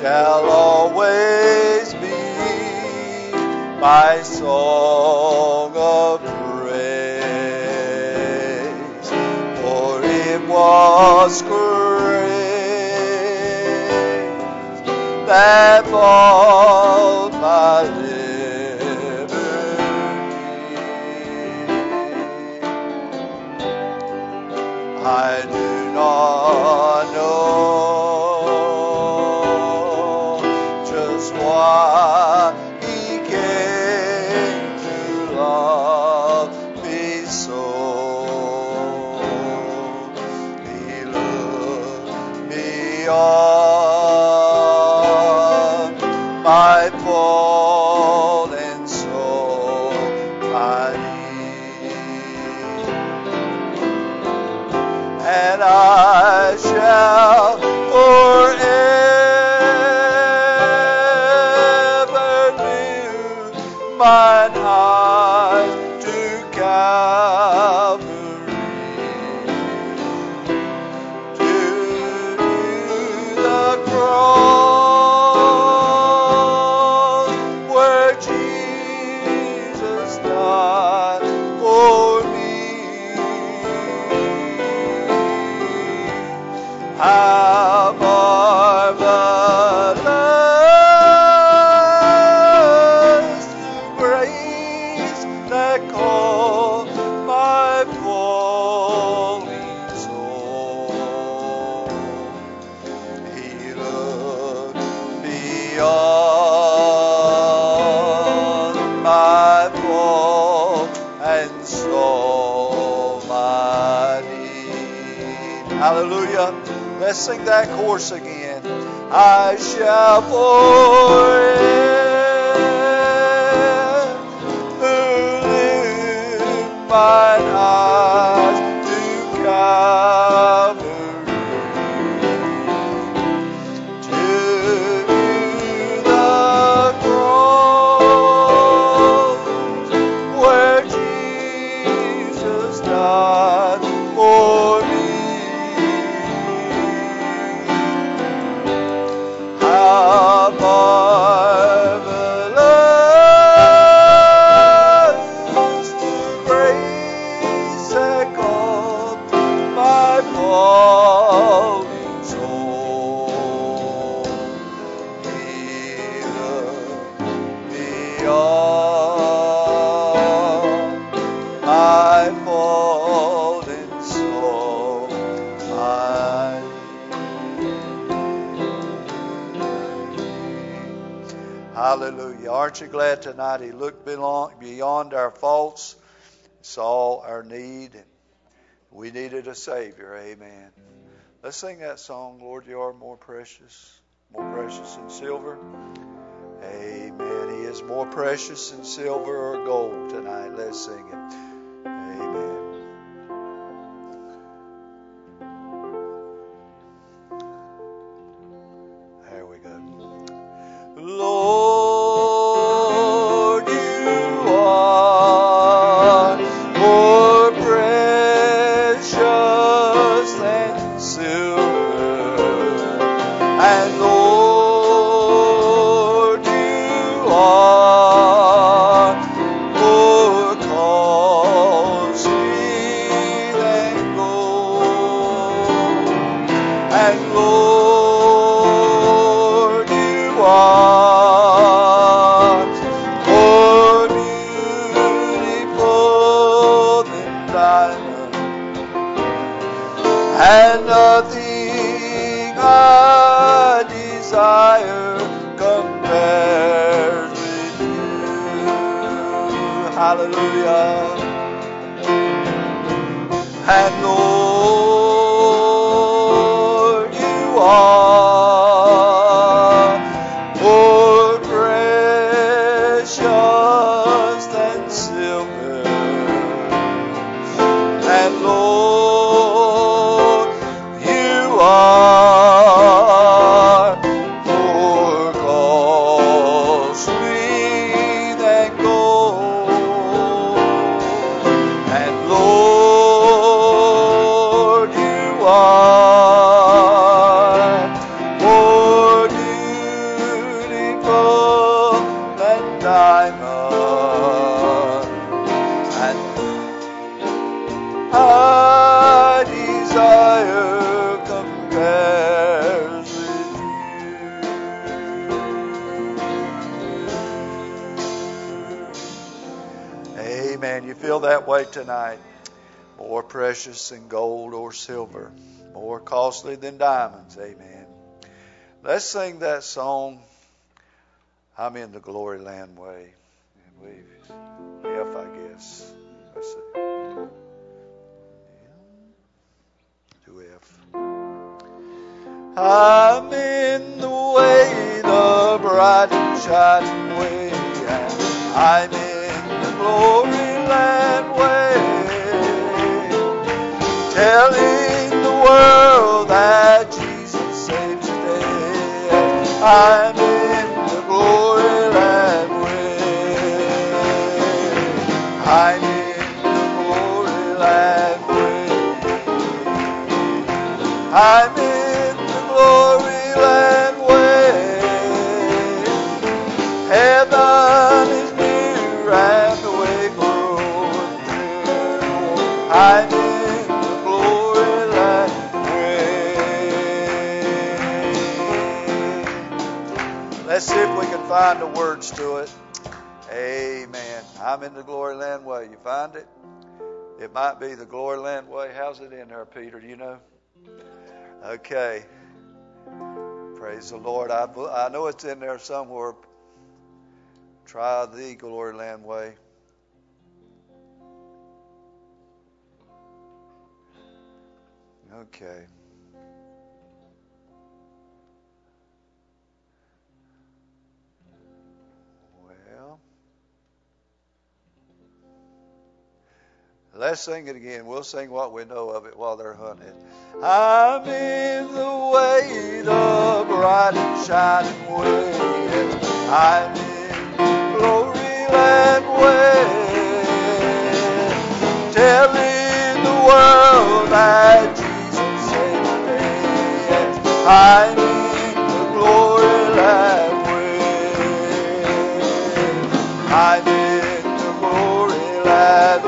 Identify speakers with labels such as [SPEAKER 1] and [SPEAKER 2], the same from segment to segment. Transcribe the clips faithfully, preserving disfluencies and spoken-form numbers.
[SPEAKER 1] shall always be my song of praise, for it was grace that bought my liberty. I do not know just why He came to love me so. He looked beyond my fallen soul, my need, and I shall forever lift mine eyes to Calvary, to the cross where Jesus died for me. How marvelous the grace that called my falling soul. He looked beyond my fault and saw my need. Hallelujah. Let's sing that chorus again. I shall forever lift mine eyes to Calvary, to the cross where Jesus died for me. How marvelous the grace that called my falling soul. He looked beyond my fallen soul, my Hallelujah. Aren't you glad tonight He looked beyond our faults, saw our need, and we needed a Savior. Amen. Let's sing that song, Lord, You Are More Precious, More Precious than Silver. Amen. He is more precious than silver or gold tonight. Let's sing it. Amen. There we go. Lord, You are more precious than silver, and Lord, You are more costly than gold, and Lord, You are more beautiful than diamonds, and nothing I desire compares with You. Hallelujah. And Lord, You are more precious than silver, and Lord, You are more costly than gold, and Lord, You are more beautiful Amen. You feel that way tonight. More precious than gold or silver. More costly than diamonds. Amen. Let's sing that song, I'm in the Glory Land Way. And we, F, I guess. Let's see. To F. I'm in the way, the bright and shining way, and I'm in the glory land way, telling the world that Jesus saved today. I'm in the glory land way. I'm in the glory land way. I'm in glory land way. Heaven is near and the way growing clear. I'm in the glory land way. Let's see if we can find the words to it. Amen. I'm in the glory land way. You find it? It might be the glory land way. How's it in there, Peter? Do you know? Okay. Praise the Lord. I, I know it's in there somewhere. Try the glory land way. Okay. Well, let's sing it again. We'll sing what we know of it while they're hunting. I'm in the way, the bright and shining way. I'm in the glory land way, telling the world that Jesus saved me. I'm in the glory land way. I'm in the glory land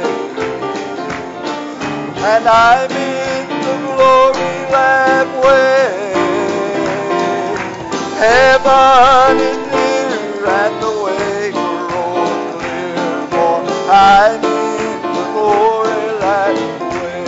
[SPEAKER 1] way, and I'm in the glory land way. Heaven is near and the way growing clear, for I'm in the glory land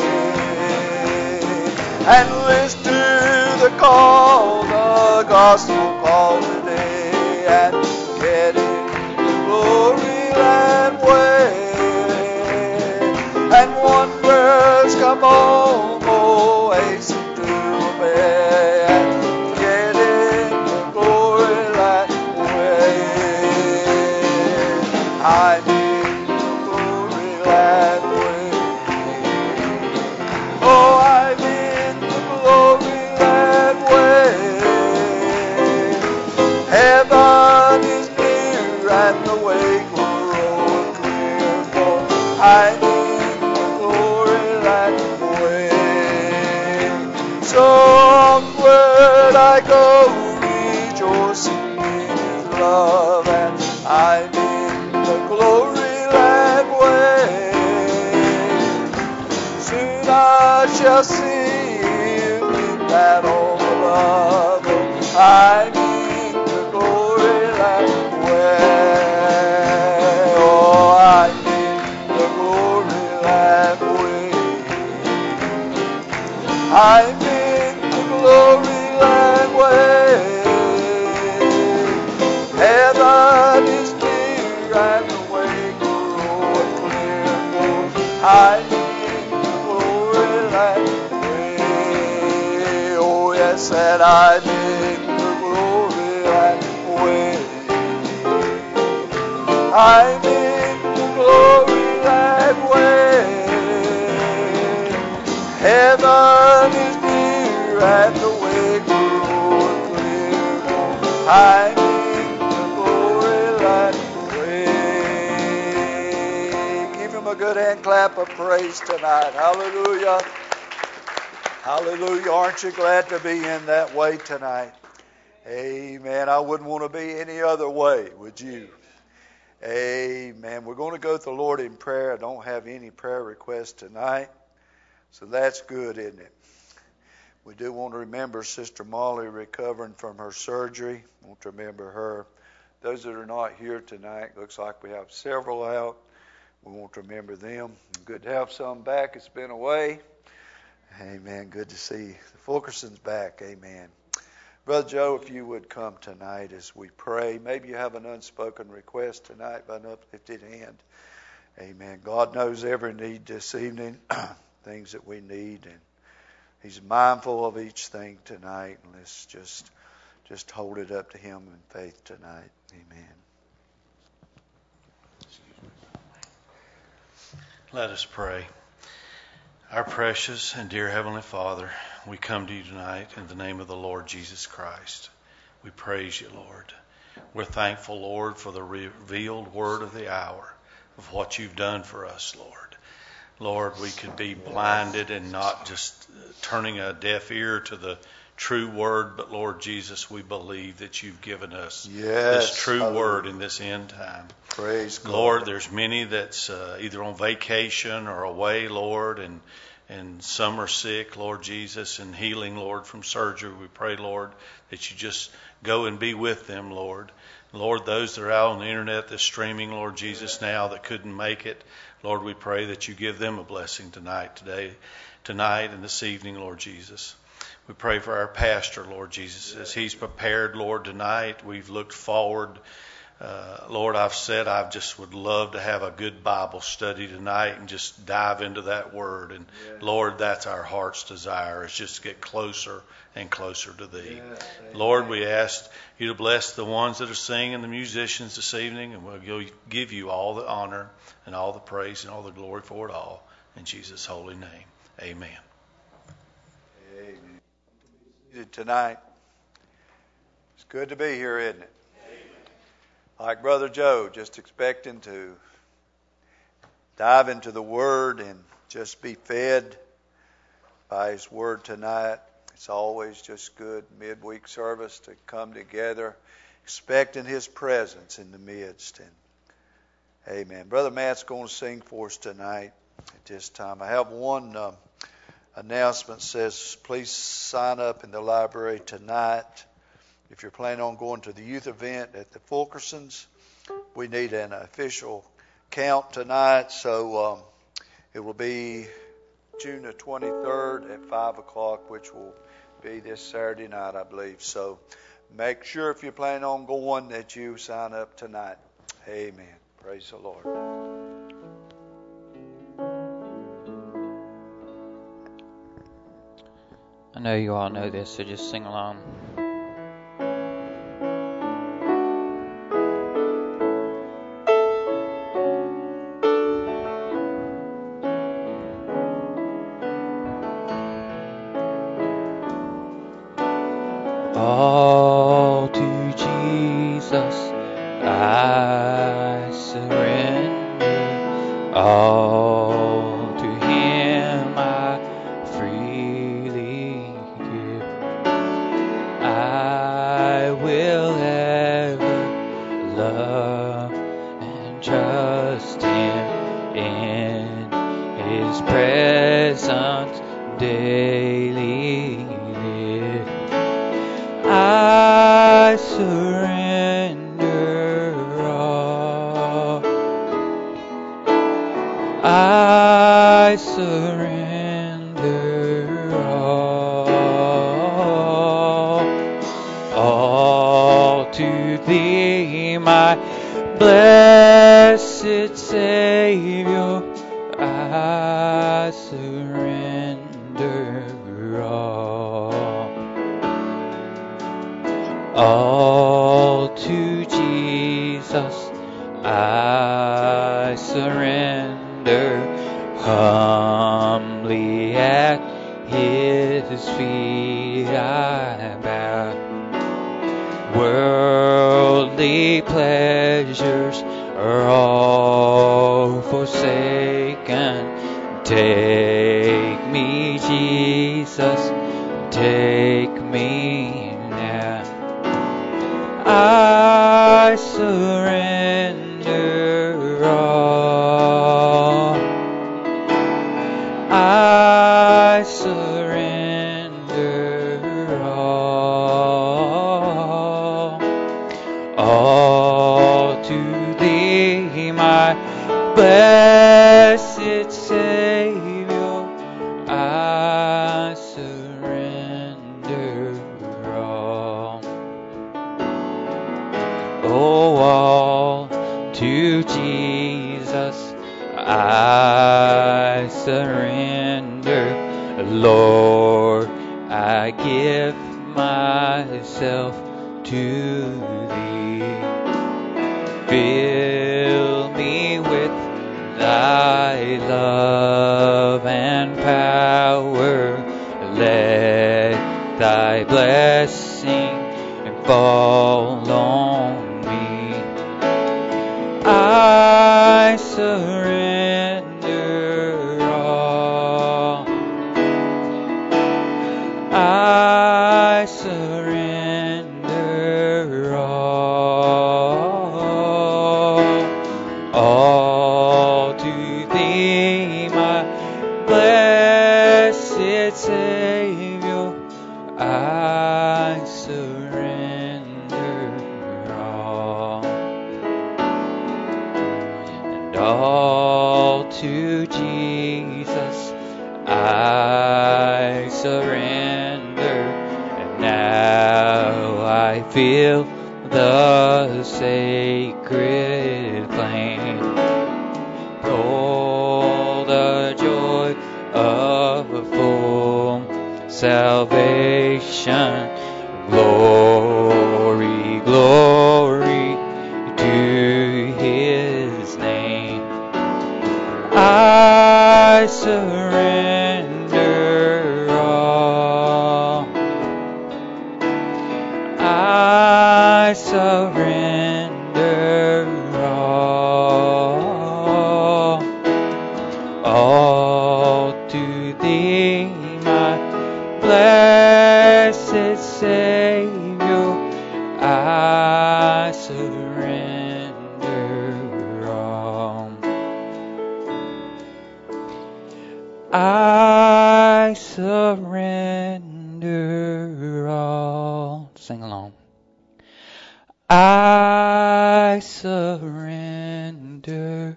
[SPEAKER 1] way. And listen to the call, the gospel call today, and get in the glory land way. And wonders come on, oh, hasten to obey, and get in the glory land way. I'm in the glory land way. Oh, I'm in the glory land way. Heaven is near and the way growing clear, for I'm onward I go, rejoicing in His love, and I'm in the glory land way. Soon I shall see Him in that all love. I'm in the glory land way. Oh, I'm in the glory land way. I'm glory land way. Heaven is near and the way growing clear, for I'm in the glory land way. Oh yes, and I'm in the glory land way. I'm in the glory land way. Heaven is near and the way growing clear, I'm in the glory land way. Give Him a good hand clap of praise tonight. Hallelujah. Hallelujah. Aren't you glad to be in that way tonight? Amen. I wouldn't want to be any other way, would you? Amen. We're going to go to the Lord in prayer. I don't have any prayer requests tonight, so that's good, isn't it? We do want to remember Sister Molly recovering from her surgery. I want to remember her. Those that are not here tonight, looks like we have several out. we want to remember them. Good to have some back. It's been away. Amen. Good to see the Fulkersons back. Amen. Brother Joe, if you would come tonight as we pray. Maybe you have an unspoken request tonight by an uplifted hand. Amen. God knows every need this evening, things that we need, and He's mindful of each thing tonight. And let's just, just hold it up to Him in faith tonight. Amen.
[SPEAKER 2] Let us pray. Our precious and dear Heavenly Father, we come to you tonight in the name of the Lord Jesus Christ. We praise you, Lord. We're thankful, Lord, for the revealed word of the hour of what you've done for us, Lord. Lord, we could be blinded and not just turning a deaf ear to the true word, but Lord Jesus, we believe that you've given us
[SPEAKER 1] yes,
[SPEAKER 2] this true hallelujah. Word in this end time.
[SPEAKER 1] Praise God.
[SPEAKER 2] Lord, there's many that's uh, either on vacation or away, Lord, and and some are sick, Lord Jesus, and healing, Lord, from surgery. We pray, Lord, that you just go and be with them, Lord. Lord, those that are out on the internet that's streaming, Lord Jesus, now that couldn't make it, Lord, we pray that you give them a blessing tonight, today, tonight and this evening, Lord Jesus. We pray for our pastor, Lord Jesus, as he's prepared, Lord, tonight. We've looked forward. Uh, Lord, I've said I just would love to have a good Bible study tonight and just dive into that word. And yes. Lord, that's our heart's desire, is just to get closer and closer to Thee. Yes. Lord, we ask you to bless the ones that are singing, the musicians this evening, and we'll give you all the honor and all the praise and all the glory for it all. In Jesus' holy name, amen.
[SPEAKER 1] Tonight. It's good to be here, isn't it? Amen. Like Brother Joe, just expecting to dive into the Word and just be fed by His Word tonight. It's always just good midweek service to come together, expecting His presence in the midst. And amen. Brother Matt's going to sing for us tonight at this time. I have one Um, announcement says, please sign up in the library tonight. If you're planning on going to the youth event at the Fulkersons, we need an official count tonight. So um, it will be June the twenty-third at five o'clock, which will be this Saturday night, I believe. So make sure if you're planning on going that you sign up tonight. Amen. Praise the Lord.
[SPEAKER 3] I know you all know this, so just sing along. All to Jesus I surrender. All to Him I freely give. I will ever love and trust Him in His presence daily live. I surrender all. I surrender all. All to Thee, my blessed Savior. I surrender all. All to Jesus I surrender, humbly at His feet I bow. Worldly pleasures are all forsaken. Take me, Jesus, take me now. I surrender all. I surrender all. All to Thee, my blessed blessed Savior, I surrender all. Oh, all to Jesus I surrender. Lord, I give myself to Thee. Fill me with Thy love and power. Let Thy blessing fall on me. I surrender all. I surrender all. All to Thee, my blessed Savior, I surrender all. And all to Jesus I surrender. And now I feel the sacred flame. Oh, the joy of full salvation. Glory, glory to His name. I surrender all. I surrender all. All to Thee, my blessed Savior, I surrender all. I surrender all. Sing along. I surrender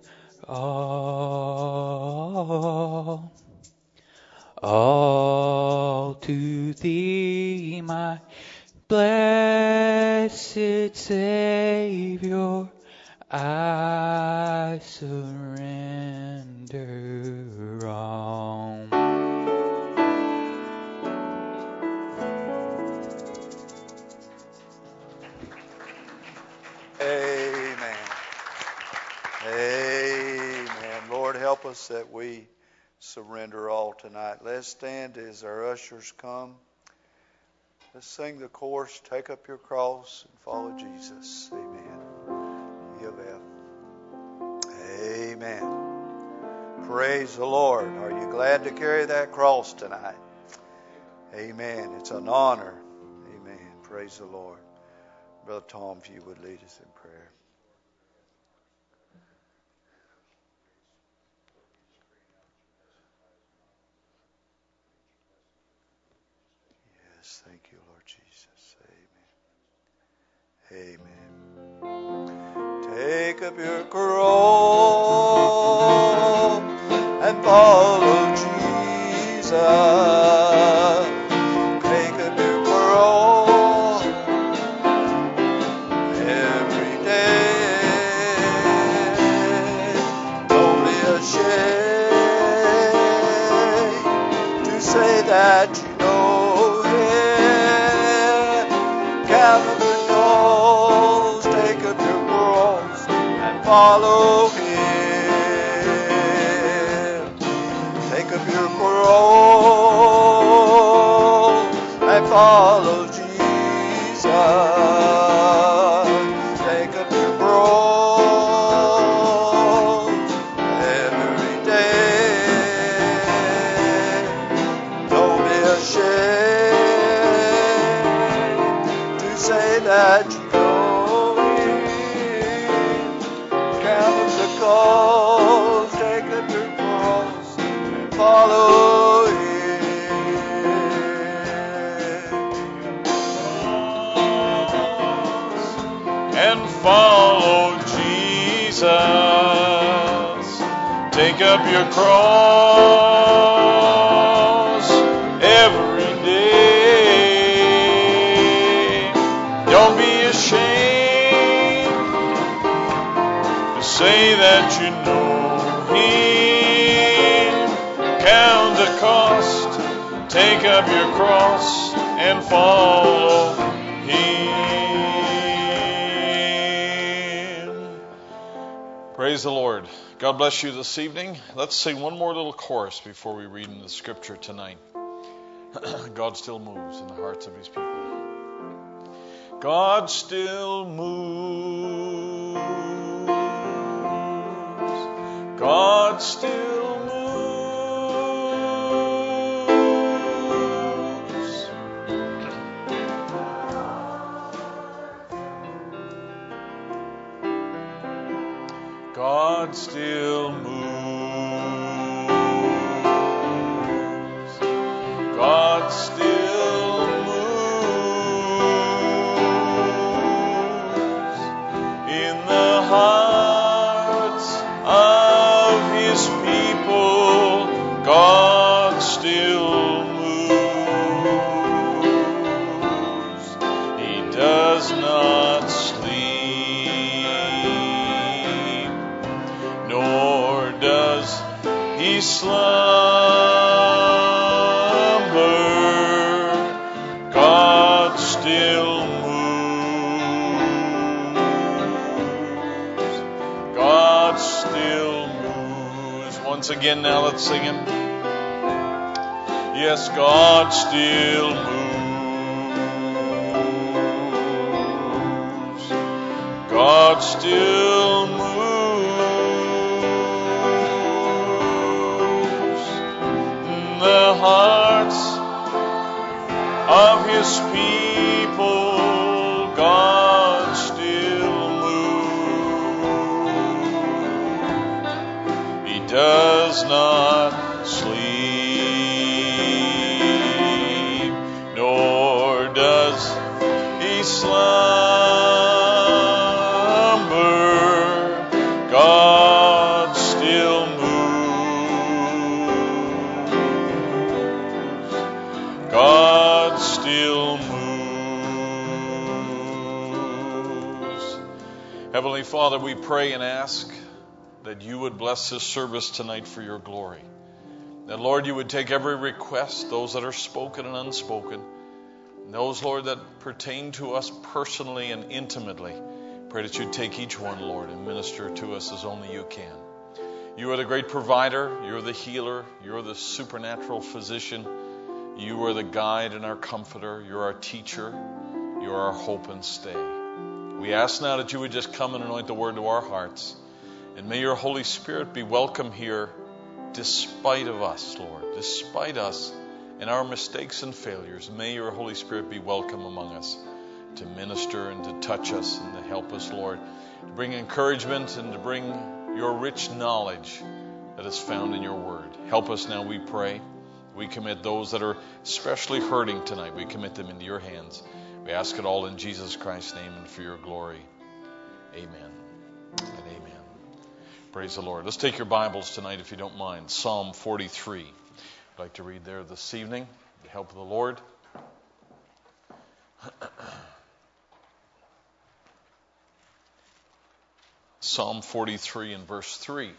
[SPEAKER 3] all. All to Thee, my blessed Savior, I surrender all.
[SPEAKER 1] Amen. Amen. Lord, help us that we surrender all tonight. Let's stand as our ushers come. Let's sing the chorus, Take Up Your Cross and Follow Jesus. Amen. Amen. Praise the Lord. Are you glad to carry that cross tonight? Amen. It's an honor. Amen. Praise the Lord. Brother Tom, if you would lead us in prayer. Yes, thank you, Lord Jesus. Amen. Amen. Take up your cross and follow Jesus. Take up your cross every day. Don't be ashamed to say that you know Him. Count up the cost, take up your cross and follow Him. Take up your cross and follow Jesus. Take up your cross every day. Don't be ashamed to say that you know Him. Count the cost, take up your cross and follow Him.
[SPEAKER 2] And follow Jesus.
[SPEAKER 4] Take up your cross every day. Don't be ashamed to say that you know Him. Count the cost. Take up your cross and follow Him. Praise the Lord. God bless you this evening. Let's sing one more little chorus before we read in the scripture tonight. God still moves in the hearts of His people. God still moves. God still moves. God still moves. God still moves in the hearts of His people. God still moves. He does not sleep, nor does He slumber. God still moves. God still moves. Once again now, let's sing it. Yes, God still moves. God still moves in the hearts of His people. God still moves. He does not sleep, nor does He slumber. God still moves. God still moves. Heavenly Father, we pray and ask that you would bless this service tonight for your glory. That, Lord, you would take every request, those that are spoken and unspoken, and those, Lord, that pertain to us personally and intimately. Pray that you'd take each one, Lord, and minister to us as only you can. You are the great provider. You're the healer. You're the supernatural physician. You are the guide and our comforter. You're our teacher. You're our hope and stay. We ask now that you would just come and anoint the word to our hearts. And may your Holy Spirit be welcome here despite of us, Lord, despite us and our mistakes and failures. May your Holy Spirit be welcome among us to minister and to touch us and to help us, Lord, to bring encouragement and to bring your rich knowledge that is found in your word. Help us now, we pray. We commit those that are especially hurting tonight. We commit them into your hands. We ask it all in Jesus Christ's name and for your glory. Amen and amen. Praise the Lord. Let's take your Bibles tonight, if you don't mind. Psalm forty-three. I'd like to read there this evening with the help of the Lord. Psalm forty-three and verse three.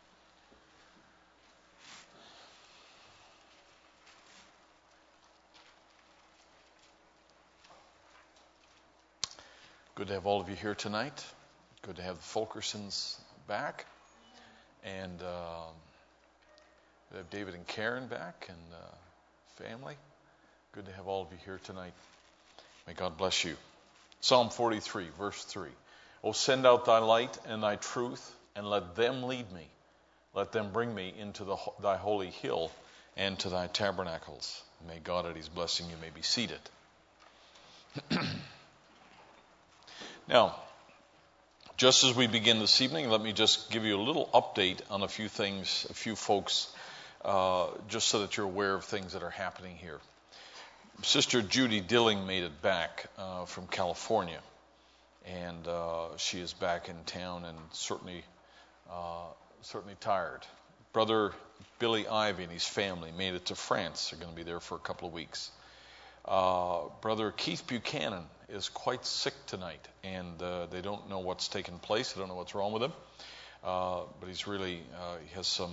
[SPEAKER 4] Good to have all of you here tonight. Good to have the Fulkersons back. And uh, we have David and Karen back and uh, family. Good to have all of you here tonight. May God bless you. Psalm forty-three, verse three. O send out thy light and thy truth, and let them lead me. Let them bring me into the, thy holy hill and to thy tabernacles. May God add his blessing. You may be seated. Now, just as we begin this evening, let me just give you a little update on a few things, a few folks, uh, just so that you're aware of things that are happening here. Sister Judy Dilling made it back uh, from California, and uh, she is back in town and certainly, uh, certainly tired. Brother Billy Ivy and his family made it to France. They're going to be there for a couple of weeks. Uh, Brother Keith Buchanan is quite sick tonight, and uh, they don't know what's taken place. They don't know what's wrong with him. Uh, but he's really, uh, he has some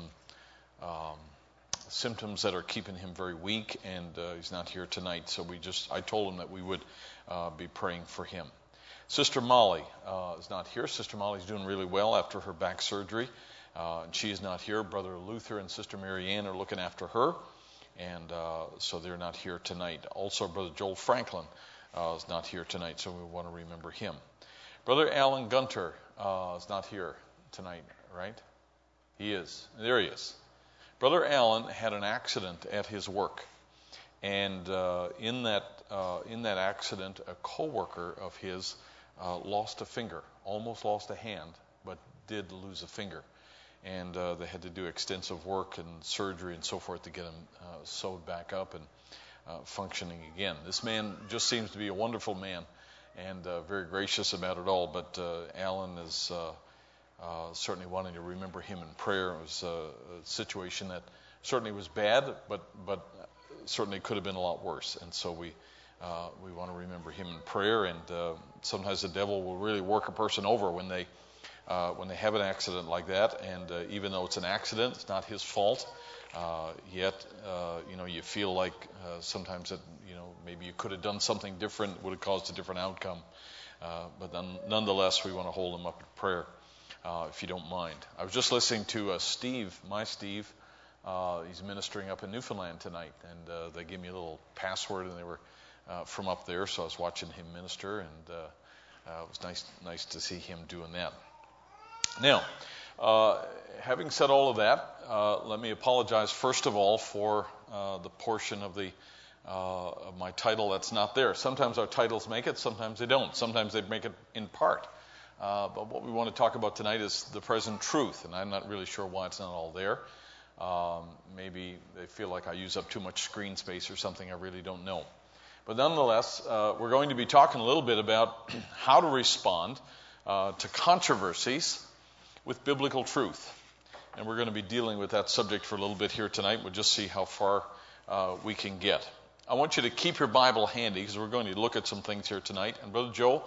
[SPEAKER 4] um, symptoms that are keeping him very weak, and uh, he's not here tonight. So we just, I told him that we would uh, be praying for him. Sister Molly uh, is not here. Sister Molly's doing really well after her back surgery, uh, and she is not here. Brother Luther and Sister Marianne are looking after her, and uh, so they're not here tonight. Also, Brother Joel Franklin uh, is not here tonight, so we want to remember him. Brother Alan Gunter uh, is not here tonight, right? He is. There he is. Brother Alan had an accident at his work, and uh, in that uh, in that accident, a co-worker of his uh, lost a finger, almost lost a hand, but did lose a finger, and uh, they had to do extensive work and surgery and so forth to get him uh, sewed back up and uh, functioning again. This man just seems to be a wonderful man and uh, very gracious about it all. But uh, Alan is. Uh, Uh, certainly wanting to remember him in prayer. It was a, a situation that certainly was bad, but but certainly could have been a lot worse. And so we uh, we want to remember him in prayer. And uh, sometimes the devil will really work a person over when they uh, when they have an accident like that. And uh, even though it's an accident, it's not his fault. Uh, yet uh, you know you feel like uh, sometimes that you know maybe you could have done something different, would have caused a different outcome. Uh, but then, nonetheless, we want to hold him up in prayer. Uh, if you don't mind. I was just listening to uh, Steve, my Steve. Uh, he's ministering up in Newfoundland tonight, and uh, they gave me a little password, and they were uh, from up there, so I was watching him minister, and uh, uh, it was nice, nice to see him doing that. Now, uh, having said all of that, uh, let me apologize first of all for uh, the portion of the uh, of my title that's not there. Sometimes our titles make it, sometimes they don't. Sometimes they make it in part. Uh, but what we want to talk about tonight is the present truth, and I'm not really sure why it's not all there. Um, maybe they feel like I use up too much screen space or something. I really don't know. But nonetheless, uh, we're going to be talking a little bit about how to respond uh, to controversies with biblical truth. And we're going to be dealing with that subject for a little bit here tonight. We'll just see how far uh, we can get. I want you to keep your Bible handy, because we're going to look at some things here tonight. And Brother Joe,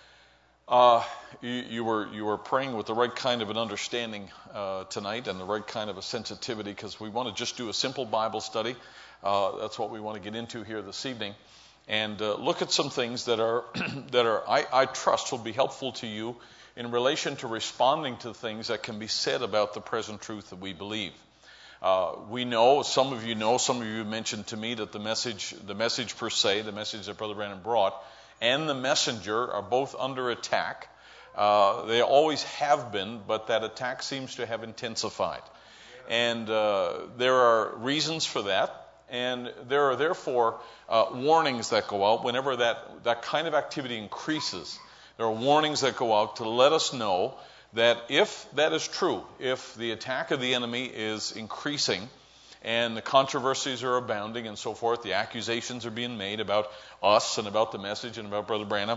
[SPEAKER 4] Uh, you, you were you were praying with the right kind of an understanding uh, tonight, and the right kind of a sensitivity, because we want to just do a simple Bible study. Uh, that's what we want to get into here this evening, and uh, look at some things that are that are I, I trust will be helpful to you in relation to responding to things that can be said about the present truth that we believe. Uh, we know, some of you know, some of you mentioned to me that the message, the message per se, the message that Brother Branham brought, and the messenger are both under attack. Uh, they always have been, but that attack seems to have intensified. And uh, there are reasons for that, and there are therefore uh, warnings that go out whenever that, that kind of activity increases. There are warnings that go out to let us know that if that is true, if the attack of the enemy is increasing, and the controversies are abounding and so forth, the accusations are being made about us and about the message and about Brother Branham,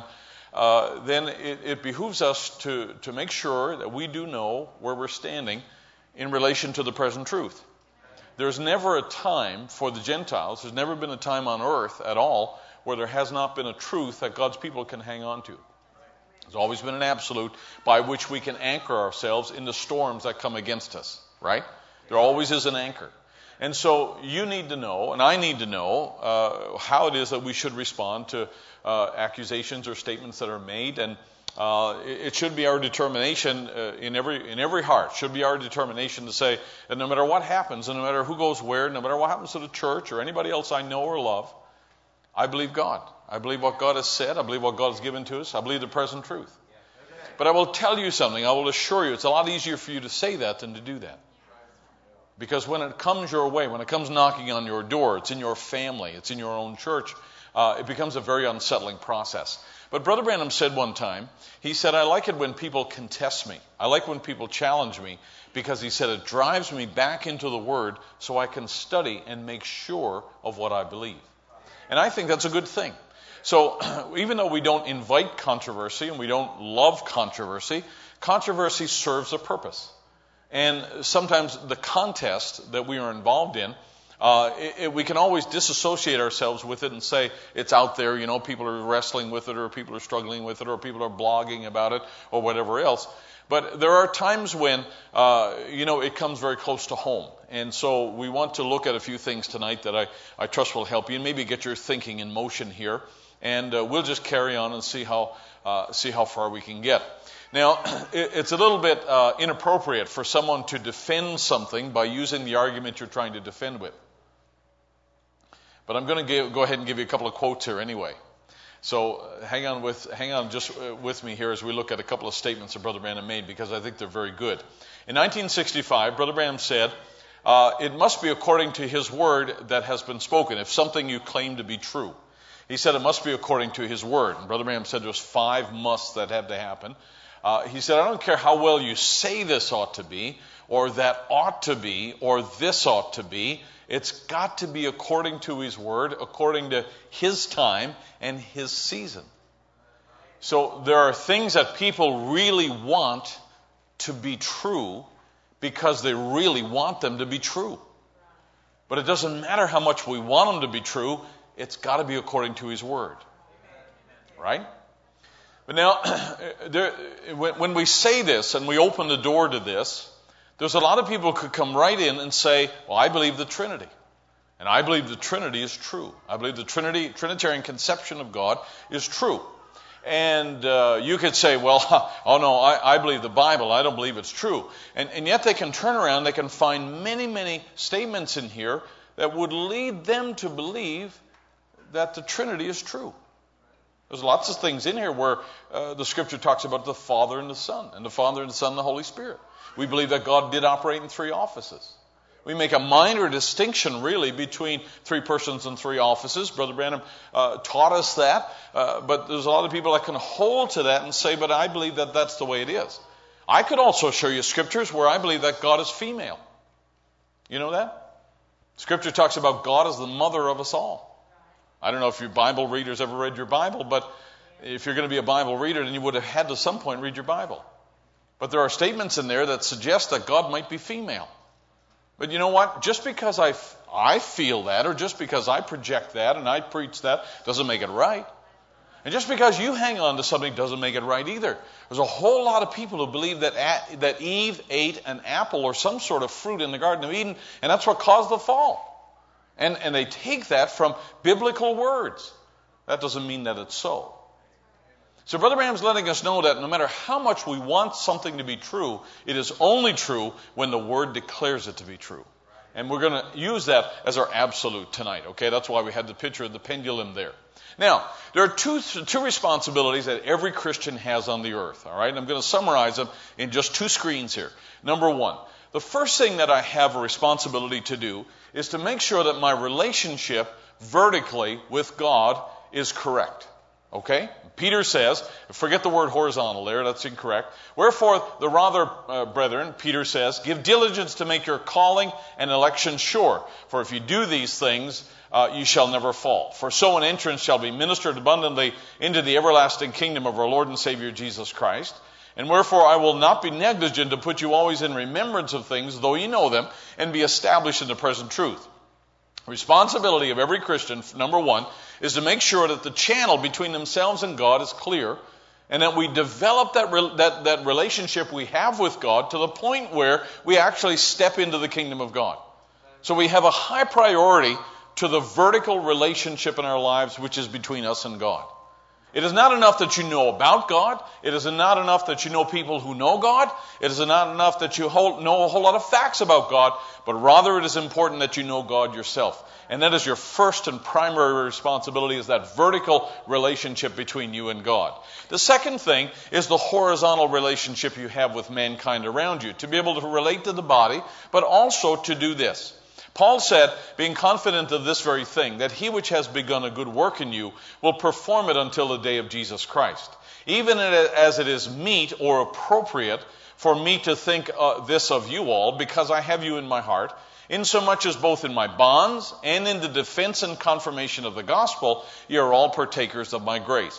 [SPEAKER 4] uh, then it, it behooves us to, to make sure that we do know where we're standing in relation to the present truth. There's never a time for the Gentiles, there's never been a time on earth at all where there has not been a truth that God's people can hang on to. There's always been an absolute by which we can anchor ourselves in the storms that come against us, right? There always is an anchor. And so you need to know, and I need to know, uh, how it is that we should respond to uh, accusations or statements that are made. And uh, it, it should be our determination uh, in every in every heart, should be our determination to say that no matter what happens, and no matter who goes where, no matter what happens to the church or anybody else I know or love, I believe God. I believe what God has said. I believe what God has given to us. I believe the present truth. But I will tell you something. I will assure you, it's a lot easier for you to say that than to do that. Because when it comes your way, when it comes knocking on your door, it's in your family, it's in your own church, uh, it becomes a very unsettling process. But Brother Branham said one time, he said, I like it when people contest me. I like when people challenge me, because he said it drives me back into the Word so I can study and make sure of what I believe. And I think that's a good thing. So even though we don't invite controversy and we don't love controversy, controversy serves a purpose. And sometimes the contest that we are involved in, uh, it, it, we can always disassociate ourselves with it and say it's out there, you know, people are wrestling with it, or people are struggling with it, or people are blogging about it, or whatever else. But there are times when, uh, you know, it comes very close to home. And so we want to look at a few things tonight that I, I trust will help you and maybe get your thinking in motion here. And uh, we'll just carry on and see how uh, see how far we can get. Now, it, it's a little bit uh, inappropriate for someone to defend something by using the argument you're trying to defend with. But I'm going to go ahead and give you a couple of quotes here anyway. So uh, hang on with hang on just uh, with me here as we look at a couple of statements that Brother Branham made, because I think they're very good. In nineteen sixty-five, Brother Branham said, uh, it must be according to his word that has been spoken, if something you claim to be true. He said it must be according to his word. And Brother Branham said there was five musts that had to happen. Uh, he said, I don't care how well you say this ought to be, or that ought to be, or this ought to be. It's got to be according to his word, according to his time and his season. So there are things that people really want to be true because they really want them to be true. But it doesn't matter how much we want them to be true. It's got to be according to his word. Right? But now, there, when, when we say this and we open the door to this, there's a lot of people who could come right in and say, well, I believe the Trinity. And I believe the Trinity is true. I believe the Trinity, Trinitarian conception of God is true. And uh, you could say, well, oh no, I, I believe the Bible. I don't believe it's true. And, and yet they can turn around, they can find many, many statements in here that would lead them to believe that the Trinity is true. There's lots of things in here where uh, the Scripture talks about the Father and the Son, and the Father and the Son and the Holy Spirit. We believe that God did operate in three offices. We make a minor distinction, really, between three persons and three offices. Brother Branham uh, taught us that, uh, but there's a lot of people that can hold to that and say, but I believe that that's the way it is. I could also show you Scriptures where I believe that God is female. You know that? Scripture talks about God as the mother of us all. I don't know if your Bible readers ever read your Bible, but if you're going to be a Bible reader, then you would have had to some point read your Bible. But there are statements in there that suggest that God might be female. But you know what? Just because I, I feel that, or just because I project that and I preach that, doesn't make it right. And just because you hang on to something doesn't make it right either. There's a whole lot of people who believe that that Eve ate an apple or some sort of fruit in the Garden of Eden, and that's what caused the fall. And, and they take that from biblical words. That doesn't mean that it's so. So Brother Branham's letting us know that no matter how much we want something to be true, it is only true when the Word declares it to be true. And we're going to use that as our absolute tonight. Okay, that's why we had the picture of the pendulum there. Now, there are two, two responsibilities that every Christian has on the earth. All right, I'm going to summarize them in just two screens here. Number one, the first thing that I have a responsibility to do is to make sure that my relationship vertically with God is correct. Okay? Peter says, forget the word horizontal there, that's incorrect. Wherefore, the rather, uh, brethren, Peter says, give diligence to make your calling and election sure. For if you do these things, uh, you shall never fall. For so an entrance shall be ministered abundantly into the everlasting kingdom of our Lord and Savior Jesus Christ. And wherefore I will not be negligent to put you always in remembrance of things, though you know them, and be established in the present truth. Responsibility of every Christian, number one, is to make sure that the channel between themselves and God is clear, and that we develop that, re- that, that relationship we have with God to the point where we actually step into the kingdom of God. So we have a high priority to the vertical relationship in our lives, which is between us and God. It is not enough that you know about God. It is not enough that you know people who know God. It is not enough that you hold, know a whole lot of facts about God, but rather it is important that you know God yourself. And that is your first and primary responsibility, is that vertical relationship between you and God. The second thing is the horizontal relationship you have with mankind around you, to be able to relate to the body, but also to do this. Paul said, being confident of this very thing, that he which has begun a good work in you will perform it until the day of Jesus Christ. Even as it is meet or appropriate for me to think uh, this of you all, because I have you in my heart, insomuch as both in my bonds and in the defense and confirmation of the gospel, ye are all partakers of my grace.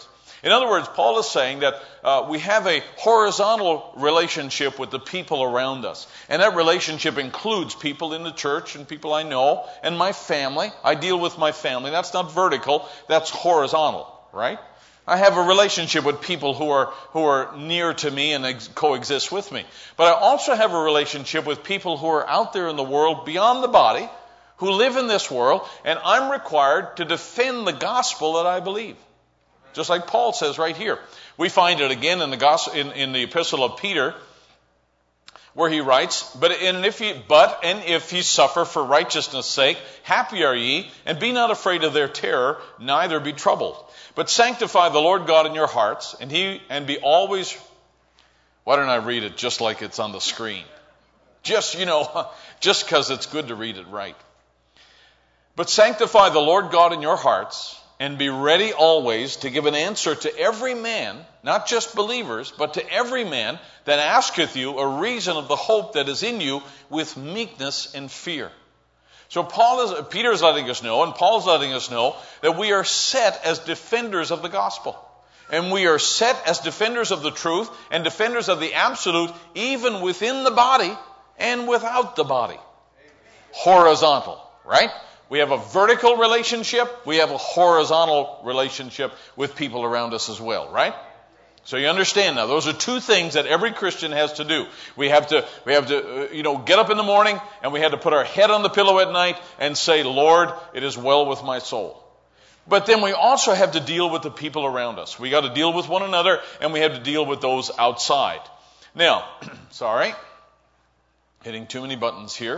[SPEAKER 4] In other words, Paul is saying that uh, we have a horizontal relationship with the people around us. And that relationship includes people in the church and people I know and my family. I deal with my family. That's not vertical, that's horizontal, right? I have a relationship with people who are who are near to me and ex- coexist with me. But I also have a relationship with people who are out there in the world beyond the body, who live in this world, and I'm required to defend the gospel that I believe. Just like Paul says right here. We find it again in the gospel, in, in the epistle of Peter, where he writes, But and if ye but and if ye suffer for righteousness' sake, happy are ye, and be not afraid of their terror, neither be troubled. But sanctify the Lord God in your hearts, and he and be always. Why don't I read it just like it's on the screen? Just, you know, just because it's good to read it right. But sanctify the Lord God in your hearts, and be ready always to give an answer to every man, not just believers, but to every man that asketh you a reason of the hope that is in you with meekness and fear. So Paul is, Peter is letting us know, and Paul's letting us know, that we are set as defenders of the gospel. And we are set as defenders of the truth and defenders of the absolute, even within the body and without the body. Horizontal, right? We have a vertical relationship. We have a horizontal relationship with people around us as well, right? So you understand now, those are two things that every Christian has to do. We have to, we have to, uh, you know, get up in the morning and we have to put our head on the pillow at night and say, Lord, it is well with my soul. But then we also have to deal with the people around us. We got to deal with one another and we have to deal with those outside. Now, sorry, hitting too many buttons here.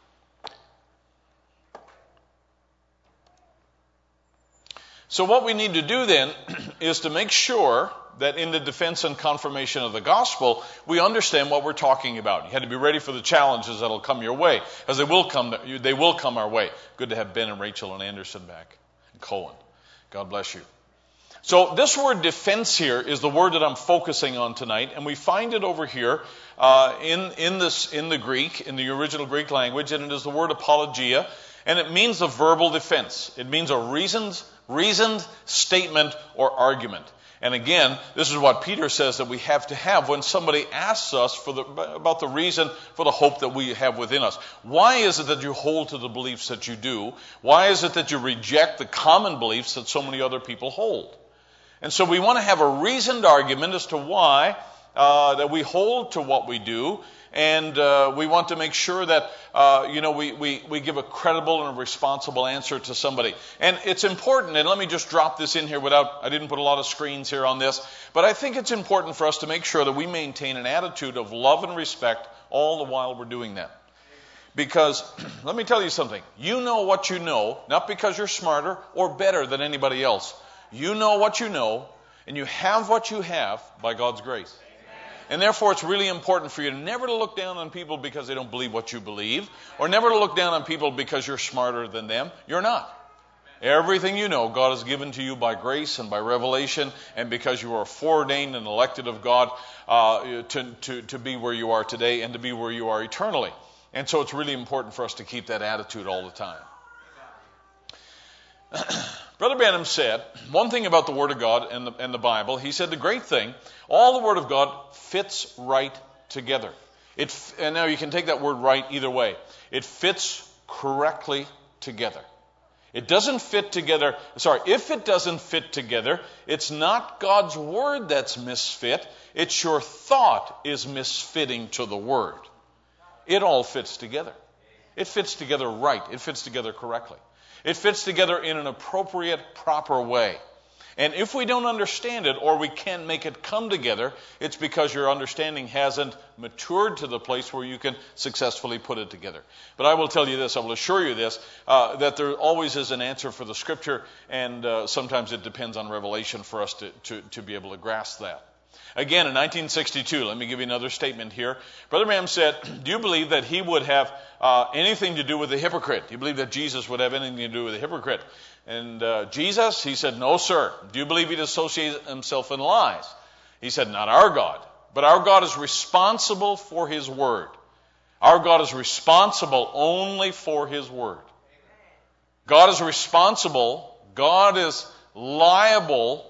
[SPEAKER 4] So what we need to do then is to make sure that in the defense and confirmation of the gospel, we understand what we're talking about. You had to be ready for the challenges that'll come your way, as they will come. They will come our way. Good to have Ben and Rachel and Anderson back, and Cohen. God bless you. So this word defense here is the word that I'm focusing on tonight, and we find it over here uh, in in this in the Greek, in the original Greek language, and it is the word apologia, and it means a verbal defense. It means a reasoned reasoned statement or argument. And again, this is what Peter says that we have to have when somebody asks us for the, about the reason for the hope that we have within us. Why is it that you hold to the beliefs that you do? Why is it that you reject the common beliefs that so many other people hold? And so we want to have a reasoned argument as to why uh, that we hold to what we do. And uh, we want to make sure that, uh, you know, we, we, we give a credible and a responsible answer to somebody. And it's important, and let me just drop this in here without, I didn't put a lot of screens here on this, but I think it's important for us to make sure that we maintain an attitude of love and respect all the while we're doing that. Because, let me tell you something, you know what you know, not because you're smarter or better than anybody else. You know what you know, and you have what you have by God's grace. And therefore, it's really important for you never to look down on people because they don't believe what you believe, or never to look down on people because you're smarter than them. You're not. Everything you know, God has given to you by grace and by revelation, and because you are foreordained and elected of God uh, to, to, to be where you are today and to be where you are eternally. And so it's really important for us to keep that attitude all the time. Brother Branham said, one thing about the Word of God and the, and the Bible, he said the great thing, all the Word of God fits right together. It, and now you can take that word right either way. It fits correctly together. It doesn't fit together, sorry, if it doesn't fit together, it's not God's Word that's misfit, it's your thought is misfitting to the Word. It all fits together. It fits together right. It fits together correctly. It fits together in an appropriate, proper way. And if we don't understand it or we can't make it come together, it's because your understanding hasn't matured to the place where you can successfully put it together. But I will tell you this, I will assure you this, uh, that there always is an answer for the Scripture, and uh, sometimes it depends on revelation for us to, to, to be able to grasp that. Again, in nineteen sixty-two, let me give you another statement here. Brother Branham said, do you believe that he would have uh, anything to do with the hypocrite? Do you believe that Jesus would have anything to do with the hypocrite? And uh, Jesus, he said, no, sir. Do you believe he'd associate himself in lies? He said, not our God. But our God is responsible for his word. Our God is responsible only for his word. God is responsible. God is liable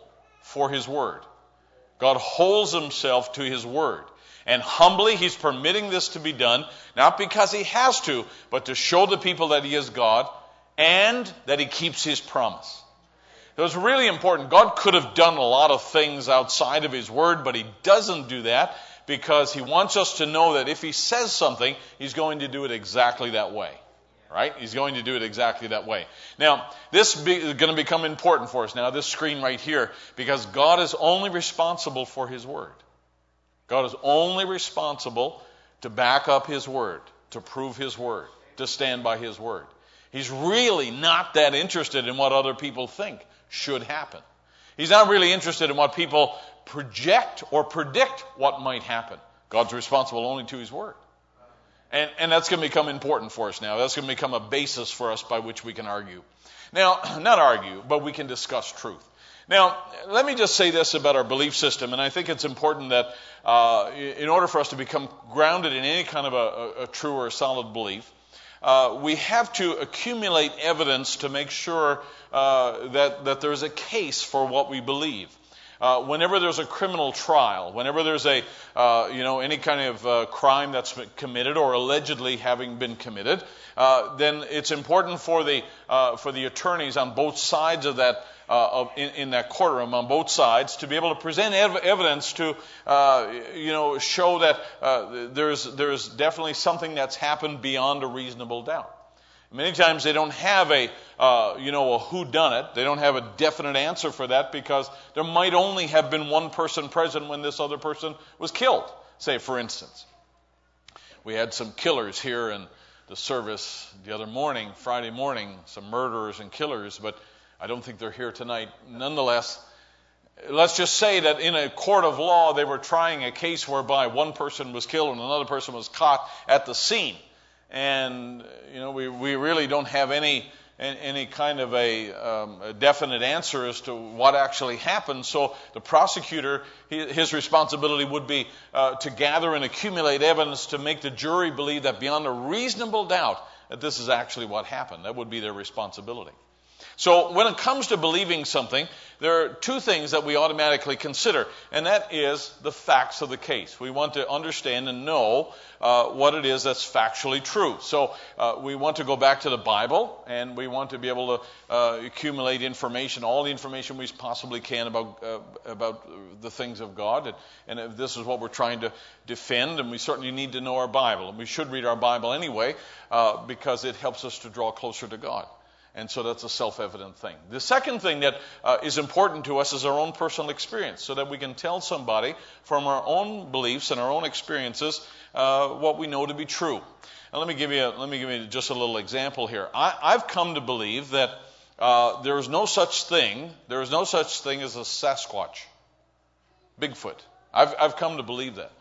[SPEAKER 4] for his word. God holds himself to his word. And humbly, he's permitting this to be done, not because he has to, but to show the people that he is God and that he keeps his promise. It was really important. God could have done a lot of things outside of his word, but he doesn't do that because he wants us to know that if he says something, he's going to do it exactly that way. Right? He's going to do it exactly that way. Now, this be, is going to become important for us now, this screen right here, because God is only responsible for his word. God is only responsible to back up his word, to prove his word, to stand by his word. He's really not that interested in what other people think should happen. He's not really interested in what people project or predict what might happen. God's responsible only to his word. And, and that's going to become important for us now. That's going to become a basis for us by which we can argue. Now, not argue, but we can discuss truth. Now, let me just say this about our belief system, and I think it's important that uh, in order for us to become grounded in any kind of a, a, a true or a solid belief, uh, we have to accumulate evidence to make sure uh, that, that there's a case for what we believe. Uh, whenever there's a criminal trial, whenever there's a, uh, you know, any kind of uh, crime that's been committed or allegedly having been committed, uh, then it's important for the uh, for the attorneys on both sides of that uh, of, in, in that courtroom, on both sides, to be able to present ev- evidence to, uh, you know, show that uh, there's there's definitely something that's happened beyond a reasonable doubt. Many times they don't have a, uh, you know, a whodunit. They don't have a definite answer for that because there might only have been one person present when this other person was killed. Say, for instance, we had some killers here in the service the other morning, Friday morning, some murderers and killers, but I don't think they're here tonight. Nonetheless, let's just say that in a court of law, they were trying a case whereby one person was killed and another person was caught at the scene. And, you know, we, we really don't have any any kind of a, um, a definite answer as to what actually happened. So the prosecutor, his responsibility would be uh, to gather and accumulate evidence to make the jury believe that beyond a reasonable doubt that this is actually what happened. That would be their responsibility. So when it comes to believing something, there are two things that we automatically consider, and that is the facts of the case. We want to understand and know uh, what it is that's factually true. So uh, we want to go back to the Bible, and we want to be able to uh, accumulate information, all the information we possibly can about uh, about the things of God. And, and if this is what we're trying to defend, and we certainly need to know our Bible. And we should read our Bible anyway, uh, because it helps us to draw closer to God. And so that's a self-evident thing. The second thing that uh, is important to us is our own personal experience, so that we can tell somebody from our own beliefs and our own experiences uh, what we know to be true. Now, let me give you a, let me give you just a little example here. I, I've come to believe that uh, there is no such thing there is no such thing as a Sasquatch, Bigfoot. I've I've come to believe that.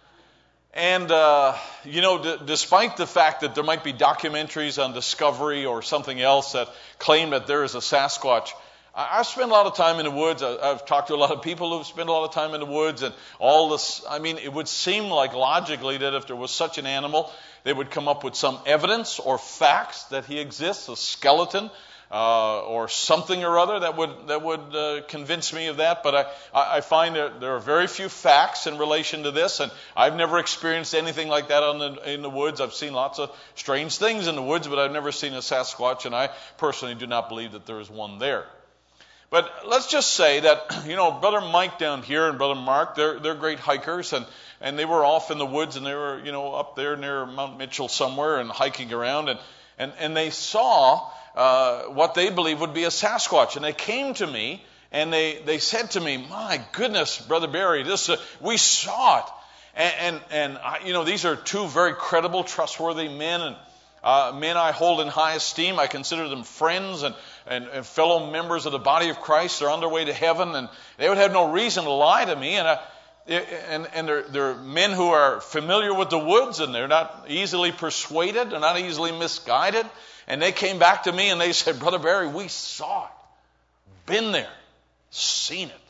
[SPEAKER 4] And, uh, you know, d- despite the fact that there might be documentaries on Discovery or something else that claim that there is a Sasquatch, I- I've spent a lot of time in the woods. I- I've talked to a lot of people who've spent a lot of time in the woods, and all this, I mean, it would seem like logically that if there was such an animal, they would come up with some evidence or facts that he exists, a skeleton, Uh, or something or other that would that would uh, convince me of that. But I, I find that there are very few facts in relation to this, and I've never experienced anything like that on the, in the woods. I've seen lots of strange things in the woods, but I've never seen a Sasquatch, and I personally do not believe that there is one there. But let's just say that, you know, Brother Mike down here and Brother Mark, they're they're great hikers, and, and they were off in the woods, and they were, you know, up there near Mount Mitchell somewhere and hiking around, and, and, and they saw Uh, what they believe would be a Sasquatch. And they came to me and they, they said to me, "My goodness, Brother Barry, this uh, we saw it." And, and, and I, you know, these are two very credible, trustworthy men, and uh, men I hold in high esteem. I consider them friends and, and, and fellow members of the body of Christ. They're on their way to heaven, and they would have no reason to lie to me. And I, And, and they're, they're men who are familiar with the woods, and they're not easily persuaded. They're not easily misguided. And they came back to me and they said, "Brother Barry, we saw it. Been there. Seen it."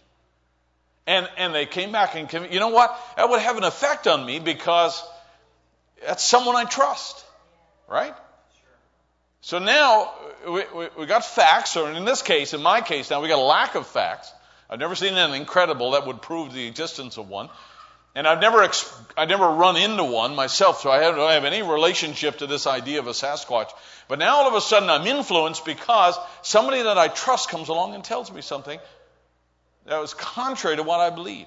[SPEAKER 4] And and they came back and, you know what? That would have an effect on me because that's someone I trust. Right? So now we, we, we got facts, or in this case, in my case now, we got a lack of facts. I've never seen anything credible that would prove the existence of one. And I've never ex- I've never run into one myself, so I don't have any relationship to this idea of a Sasquatch. But now all of a sudden I'm influenced because somebody that I trust comes along and tells me something that was contrary to what I believe.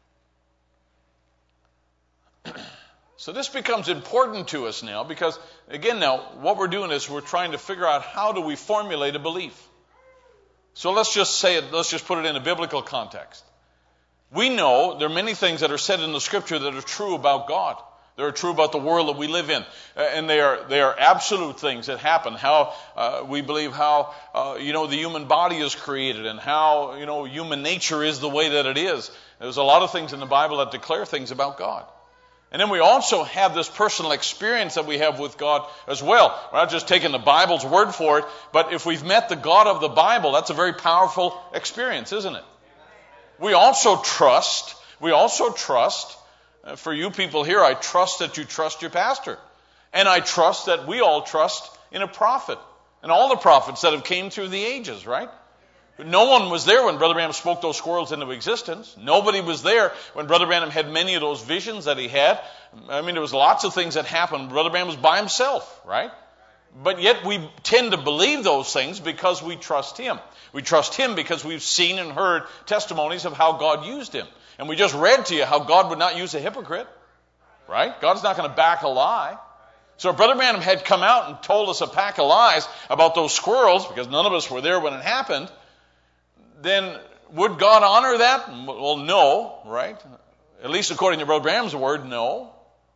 [SPEAKER 4] So this becomes important to us now because, again, now what we're doing is we're trying to figure out how do we formulate a belief. So let's just say it, let's just put it in a biblical context. We know there are many things that are said in the Scripture that are true about God. That are true about the world that we live in. Uh, and they are they are absolute things that happen. How uh, we believe how, uh, you know, the human body is created and how, you know, human nature is the way that it is. There's a lot of things in the Bible that declare things about God. And then we also have this personal experience that we have with God as well. We're not just taking the Bible's word for it, but if we've met the God of the Bible, that's a very powerful experience, isn't it? We also trust, we also trust, uh, for you people here, I trust that you trust your pastor. And I trust that we all trust in a prophet. And all the prophets that have came through the ages, right? No one was there when Brother Branham spoke those squirrels into existence. Nobody was there when Brother Branham had many of those visions that he had. I mean, there was lots of things that happened. Brother Branham was by himself, right? But yet we tend to believe those things because we trust him. We trust him because we've seen and heard testimonies of how God used him. And we just read to you how God would not use a hypocrite, right? God's not going to back a lie. So if Brother Branham had come out and told us a pack of lies about those squirrels, because none of us were there when it happened, then would God honor that? Well, no, right? At least according to Brother Branham's word, no.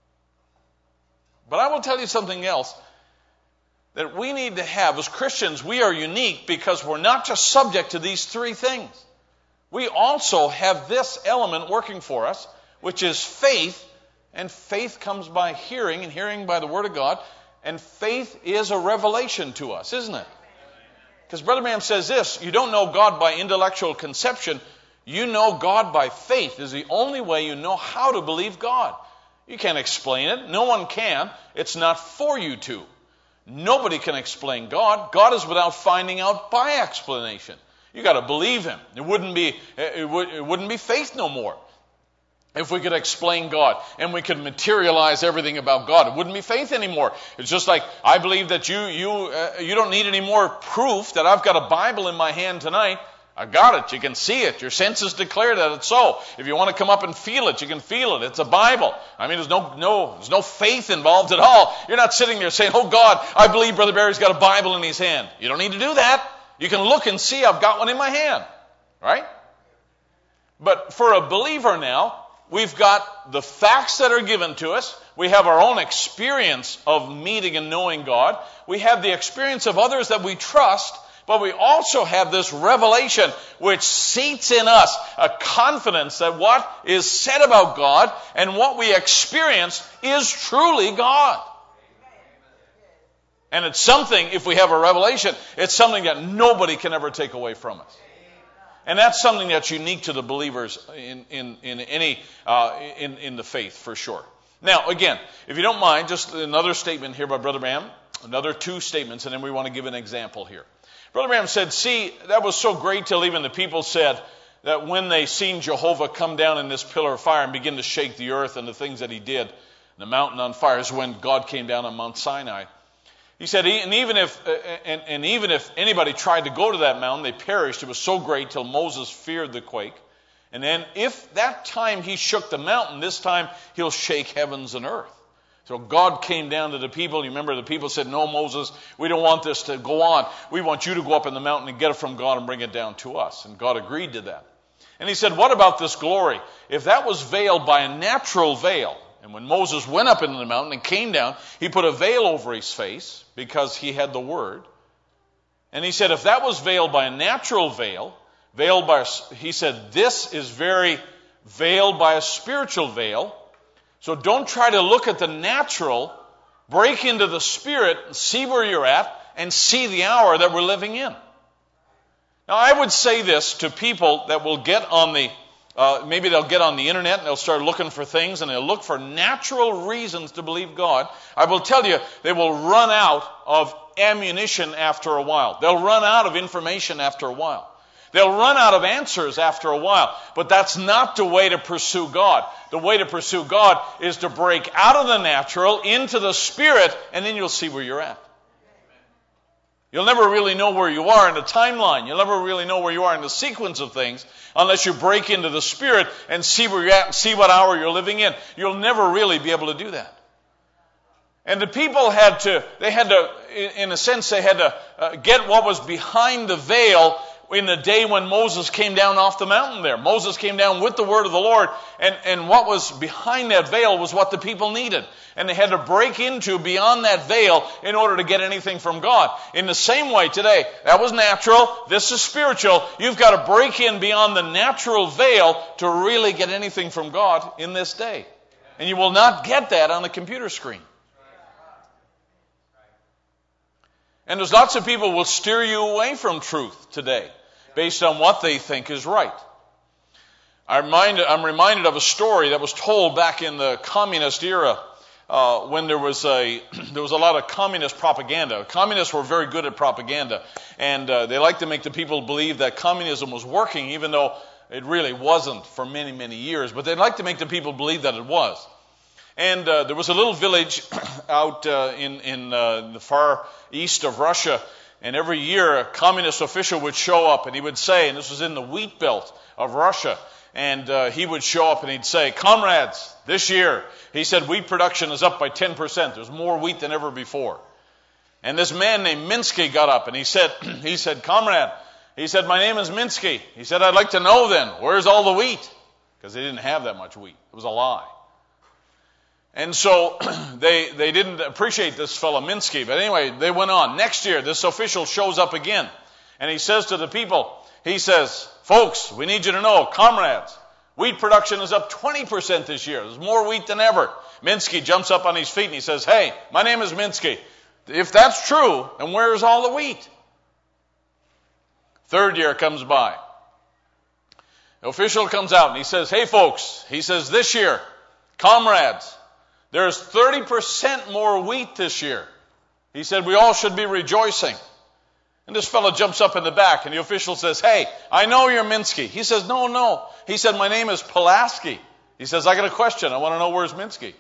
[SPEAKER 4] But I will tell you something else that we need to have. As Christians, we are unique because we're not just subject to these three things. We also have this element working for us, which is faith. And faith comes by hearing, and hearing by the Word of God. And faith is a revelation to us, isn't it? Because Brother Branham says this, you don't know God by intellectual conception. You know God by faith is the only way you know how to believe God. You can't explain it. No one can. It's not for you to. Nobody can explain God. God is without finding out by explanation. You got to believe Him. It wouldn't be it, would, it wouldn't be faith no more. If we could explain God and we could materialize everything about God, it wouldn't be faith anymore. It's just like I believe that you you uh, you don't need any more proof that I've got a Bible in my hand tonight. I got it. You can see it. Your senses declare that it's so. If you want to come up and feel it, you can feel it. It's a Bible. I mean, there's no no there's no faith involved at all. You're not sitting there saying, "Oh God, I believe Brother Barry's got a Bible in his hand." You don't need to do that. You can look and see I've got one in my hand, right? But for a believer now, we've got the facts that are given to us. We have our own experience of meeting and knowing God. We have the experience of others that we trust. But we also have this revelation which seats in us a confidence that what is said about God and what we experience is truly God. And it's something, if we have a revelation, it's something that nobody can ever take away from us. And that's something that's unique to the believers in, in, in any uh, in, in the faith, for sure. Now, again, if you don't mind, just another statement here by Brother Branham, another two statements, and then we want to give an example here. Brother Branham said, see, that was so great till even the people said that when they seen Jehovah come down in this pillar of fire and begin to shake the earth and the things that he did, the mountain on fire is when God came down on Mount Sinai. He said, and even if and, and even if anybody tried to go to that mountain, they perished. It was so great till Moses feared the quake. And then if that time he shook the mountain, this time he'll shake heavens and earth. So God came down to the people. You remember the people said, no, Moses, we don't want this to go on. We want you to go up in the mountain and get it from God and bring it down to us. And God agreed to that. And he said, what about this glory? If that was veiled by a natural veil, and when Moses went up into the mountain and came down, he put a veil over his face because he had the word. And he said, if that was veiled by a natural veil, veiled by, a, he said, this is very veiled by a spiritual veil. So don't try to look at the natural, break into the spirit, see where you're at, and see the hour that we're living in. Now, I would say this to people that will get on the, uh, maybe they'll get on the internet and they'll start looking for things and they'll look for natural reasons to believe God. I will tell you, they will run out of ammunition after a while. They'll run out of information after a while. They'll run out of answers after a while, but that's not the way to pursue God. The way to pursue God is to break out of the natural into the spirit, and then you'll see where you're at. You'll never really know where you are in the timeline. You'll never really know where you are in the sequence of things unless you break into the spirit and see where you're at and see what hour you're living in. You'll never really be able to do that. And the people had to, they had to, in a sense, they had to uh, get what was behind the veil in the day when Moses came down off the mountain there. Moses came down with the word of the Lord, and, and what was behind that veil was what the people needed. And they had to break into beyond that veil in order to get anything from God. In the same way today, that was natural, this is spiritual. You've got to break in beyond the natural veil to really get anything from God in this day. And you will not get that on a computer screen. And there's lots of people who will steer you away from truth today based on what they think is right. I'm reminded, I'm reminded of a story that was told back in the communist era uh, when there was a there was a lot of communist propaganda. Communists were very good at propaganda, and uh, they liked to make the people believe that communism was working, even though it really wasn't for many, many years. But they'd like to make the people believe that it was. And uh, there was a little village out uh, in, in uh, the far east of Russia, and every year a communist official would show up, and he would say, and this was in the wheat belt of Russia, and uh, he would show up and he'd say, "Comrades, this year," he said, "wheat production is up by ten percent. There's more wheat than ever before." And this man named Minsky got up and he said, he said, "Comrade," he said, "my name is Minsky." He said, "I'd like to know then, where's all the wheat?" Because they didn't have that much wheat. It was a lie. And so they they didn't appreciate this fellow Minsky. But anyway, they went on. Next year, this official shows up again. And he says to the people, he says, "Folks, we need you to know, comrades, wheat production is up twenty percent this year. There's more wheat than ever." Minsky jumps up on his feet and he says, "Hey, my name is Minsky. If that's true, then where's all the wheat?" Third year comes by. The official comes out and he says, "Hey, folks," he says, "this year, comrades, there's thirty percent more wheat this year." He said, "We all should be rejoicing." And this fellow jumps up in the back, and the official says, "Hey, I know you're Minsky." He says, "No, no." He said, "My name is Pulaski." He says, "I got a question. I want to know where's Minsky."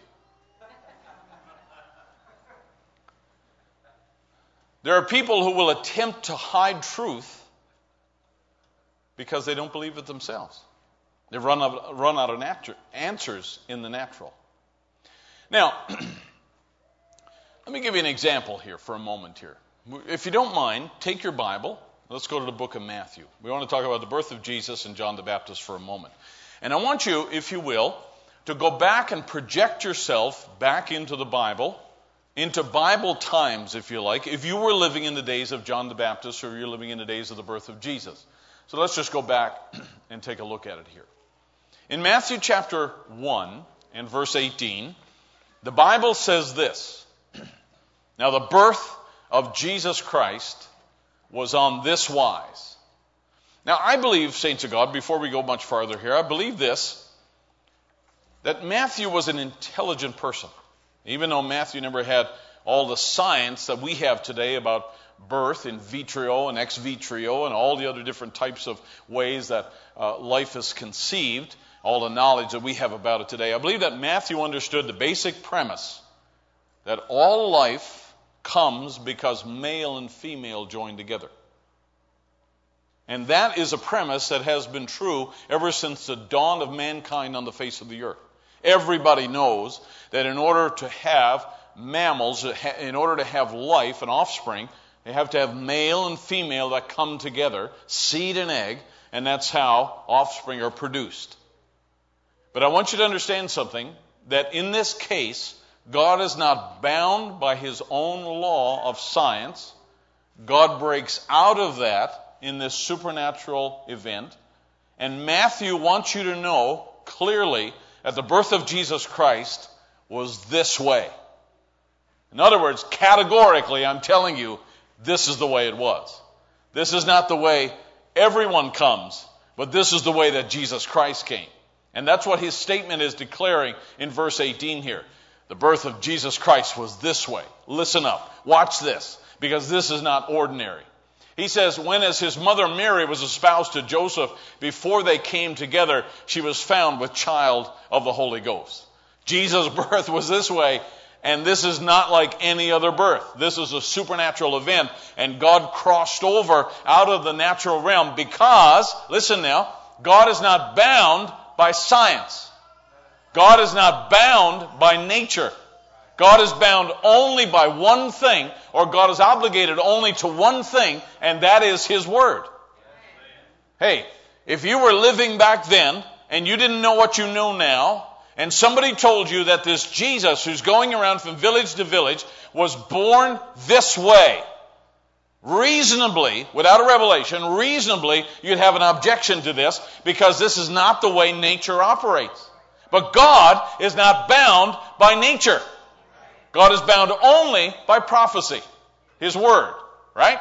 [SPEAKER 4] There are people who will attempt to hide truth because they don't believe it themselves. They've run out, run out of natu- answers in the natural. Now, let me give you an example here for a moment here. If you don't mind, take your Bible. Let's go to the book of Matthew. We want to talk about the birth of Jesus and John the Baptist for a moment. And I want you, if you will, to go back and project yourself back into the Bible, into Bible times, if you like, if you were living in the days of John the Baptist or you're living in the days of the birth of Jesus. So let's just go back and take a look at it here. In Matthew chapter one and verse eighteen, the Bible says this: "Now the birth of Jesus Christ was on this wise." Now I believe, saints of God, before we go much farther here, I believe this, that Matthew was an intelligent person. Even though Matthew never had all the science that we have today about birth in vitro and ex vitro and all the other different types of ways that uh, life is conceived, all the knowledge that we have about it today, I believe that Matthew understood the basic premise that all life comes because male and female join together. And that is a premise that has been true ever since the dawn of mankind on the face of the earth. Everybody knows that in order to have mammals, in order to have life and offspring, they have to have male and female that come together, seed and egg, and that's how offspring are produced. But I want you to understand something, that in this case, God is not bound by his own law of science. God breaks out of that in this supernatural event. And Matthew wants you to know clearly that the birth of Jesus Christ was this way. In other words, categorically, I'm telling you, this is the way it was. This is not the way everyone comes, but this is the way that Jesus Christ came. And that's what his statement is declaring in verse eighteen here. The birth of Jesus Christ was this way. Listen up. Watch this, because this is not ordinary. He says, when as his mother Mary was espoused to Joseph, before they came together, she was found with child of the Holy Ghost. Jesus' birth was this way, and this is not like any other birth. This is a supernatural event, and God crossed over out of the natural realm because, listen now, God is not bound by science. God is not bound by nature. God is bound only by one thing, or God is obligated only to one thing, and that is His Word. Hey, if you were living back then, and you didn't know what you know now, and somebody told you that this Jesus who's going around from village to village was born this way, reasonably, without a revelation, reasonably, you'd have an objection to this because this is not the way nature operates. But God is not bound by nature. God is bound only by prophecy, His Word, right?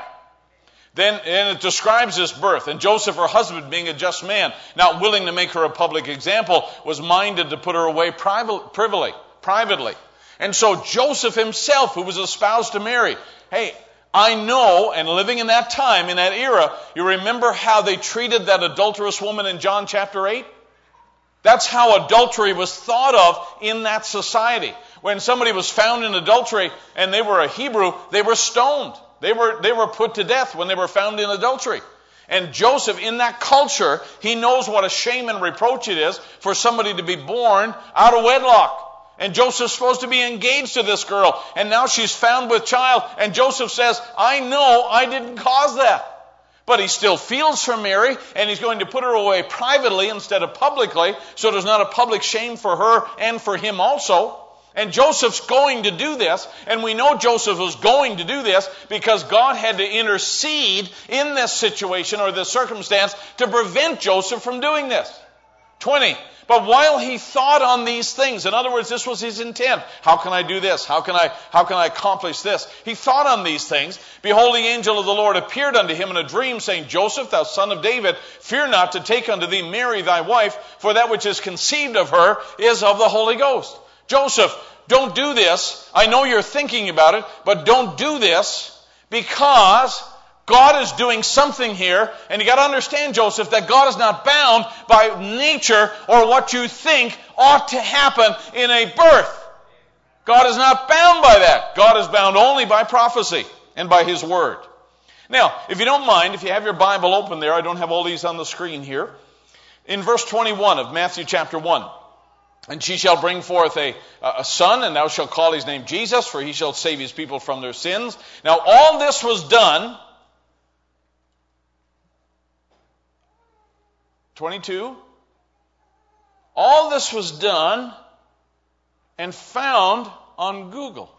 [SPEAKER 4] Then and it describes this birth. And Joseph, her husband, being a just man, not willing to make her a public example, was minded to put her away privately. privately. And so Joseph himself, who was espoused to Mary, hey, I know, and living in that time, in that era, you remember how they treated that adulterous woman in John chapter eight? That's how adultery was thought of in that society. When somebody was found in adultery and they were a Hebrew, they were stoned. They were, they were put to death when they were found in adultery. And Joseph, in that culture, he knows what a shame and reproach it is for somebody to be born out of wedlock. And Joseph's supposed to be engaged to this girl, and now she's found with child. And Joseph says, I know I didn't cause that. But he still feels for Mary, and he's going to put her away privately instead of publicly, so there's not a public shame for her and for him also. And Joseph's going to do this, and we know Joseph was going to do this because God had to intercede in this situation or this circumstance to prevent Joseph from doing this. twenty. But while he thought on these things, in other words, this was his intent. How can I do this? How can I, how can I accomplish this? He thought on these things. Behold, the angel of the Lord appeared unto him in a dream, saying, Joseph, thou son of David, fear not to take unto thee Mary thy wife, for that which is conceived of her is of the Holy Ghost. Joseph, don't do this. I know you're thinking about it, but don't do this because God is doing something here, and you got to understand, Joseph, that God is not bound by nature or what you think ought to happen in a birth. God is not bound by that. God is bound only by prophecy and by His Word. Now, if you don't mind, if you have your Bible open there, I don't have all these on the screen here. In verse twenty-one of Matthew chapter one, and she shall bring forth a, a son, and thou shalt call his name Jesus, for he shall save his people from their sins. Now, all this was done... twenty-two. All this was done and found on Google.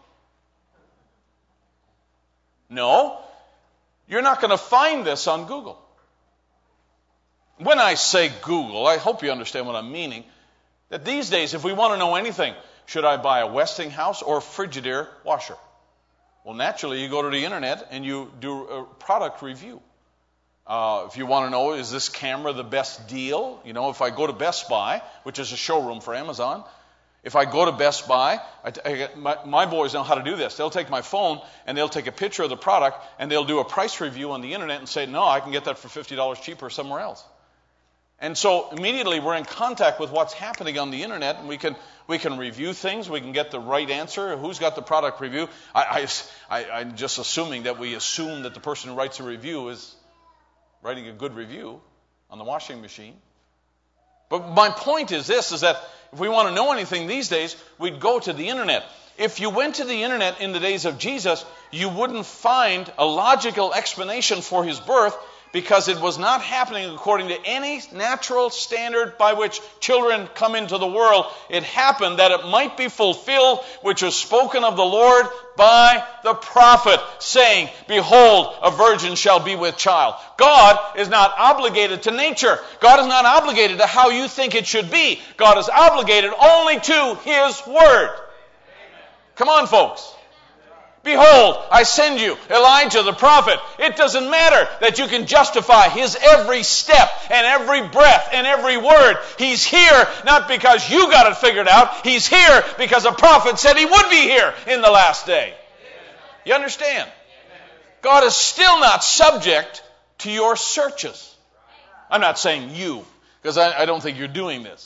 [SPEAKER 4] No, you're not going to find this on Google. When I say Google, I hope you understand what I'm meaning. That these days, if we want to know anything, should I buy a Westinghouse or a Frigidaire washer? Well, naturally, you go to the internet and you do a product review. Uh, if you want to know, is this camera the best deal? You know, if I go to Best Buy, which is a showroom for Amazon, if I go to Best Buy, I, I, my, my boys know how to do this. They'll take my phone and they'll take a picture of the product and they'll do a price review on the internet and say, no, I can get that for fifty dollars cheaper somewhere else. And so immediately we're in contact with what's happening on the internet, and we can we can review things. We can get the right answer. Who's got the product review? I, I, I, I'm just assuming that we assume that the person who writes a review is writing a good review on the washing machine. But my point is this, is that if we want to know anything these days, we'd go to the internet. If you went to the internet in the days of Jesus, you wouldn't find a logical explanation for his birth, because it was not happening according to any natural standard by which children come into the world. It happened that it might be fulfilled, which was spoken of the Lord by the prophet, saying, behold, a virgin shall be with child. God is not obligated to nature. God is not obligated to how you think it should be. God is obligated only to His Word. Come on, folks. Behold, I send you Elijah the prophet. It doesn't matter that you can justify his every step and every breath and every word. He's here not because you got it figured out. He's here because a prophet said he would be here in the last day. You understand? God is still not subject to your searches. I'm not saying you, because I, I don't think you're doing this.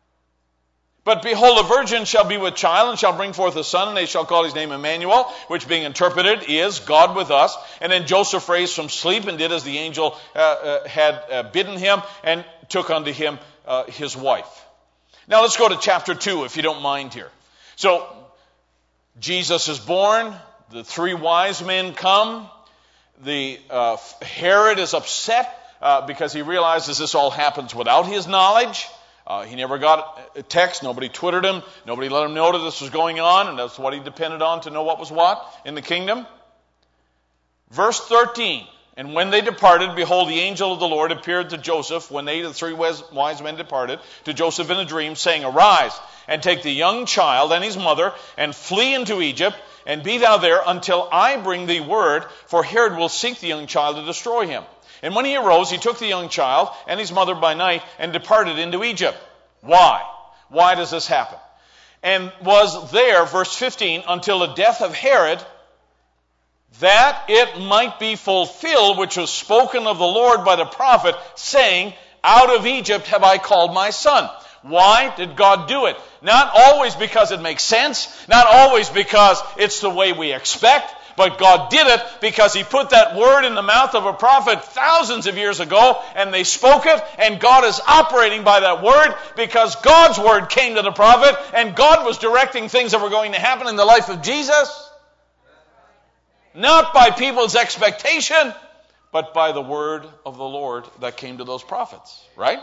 [SPEAKER 4] But behold, a virgin shall be with child, and shall bring forth a son, and they shall call his name Emmanuel, which being interpreted is God with us. And then Joseph raised from sleep, and did as the angel uh, uh, had uh, bidden him, and took unto him uh, his wife. Now let's go to chapter two, if you don't mind here. So, Jesus is born, the three wise men come, the uh, Herod is upset uh, because he realizes this all happens without his knowledge. Uh, he never got a text. Nobody twittered him. Nobody let him know that this was going on, and that's what he depended on to know what was what in the kingdom. Verse thirteen, and when they departed, behold, the angel of the Lord appeared to Joseph, when they, the three wise men, departed, to Joseph in a dream, saying, Arise, and take the young child and his mother, and flee into Egypt, and be thou there until I bring thee word, for Herod will seek the young child to destroy him. And when he arose, he took the young child and his mother by night and departed into Egypt. Why? Why does this happen? And was there, verse fifteen, until the death of Herod, that it might be fulfilled, which was spoken of the Lord by the prophet, saying, Out of Egypt have I called my son. Why did God do it? Not always because it makes sense, not always because it's the way we expect, but God did it because he put that word in the mouth of a prophet thousands of years ago, and they spoke it, and God is operating by that word because God's word came to the prophet, and God was directing things that were going to happen in the life of Jesus. Not by people's expectation, but by the word of the Lord that came to those prophets, right?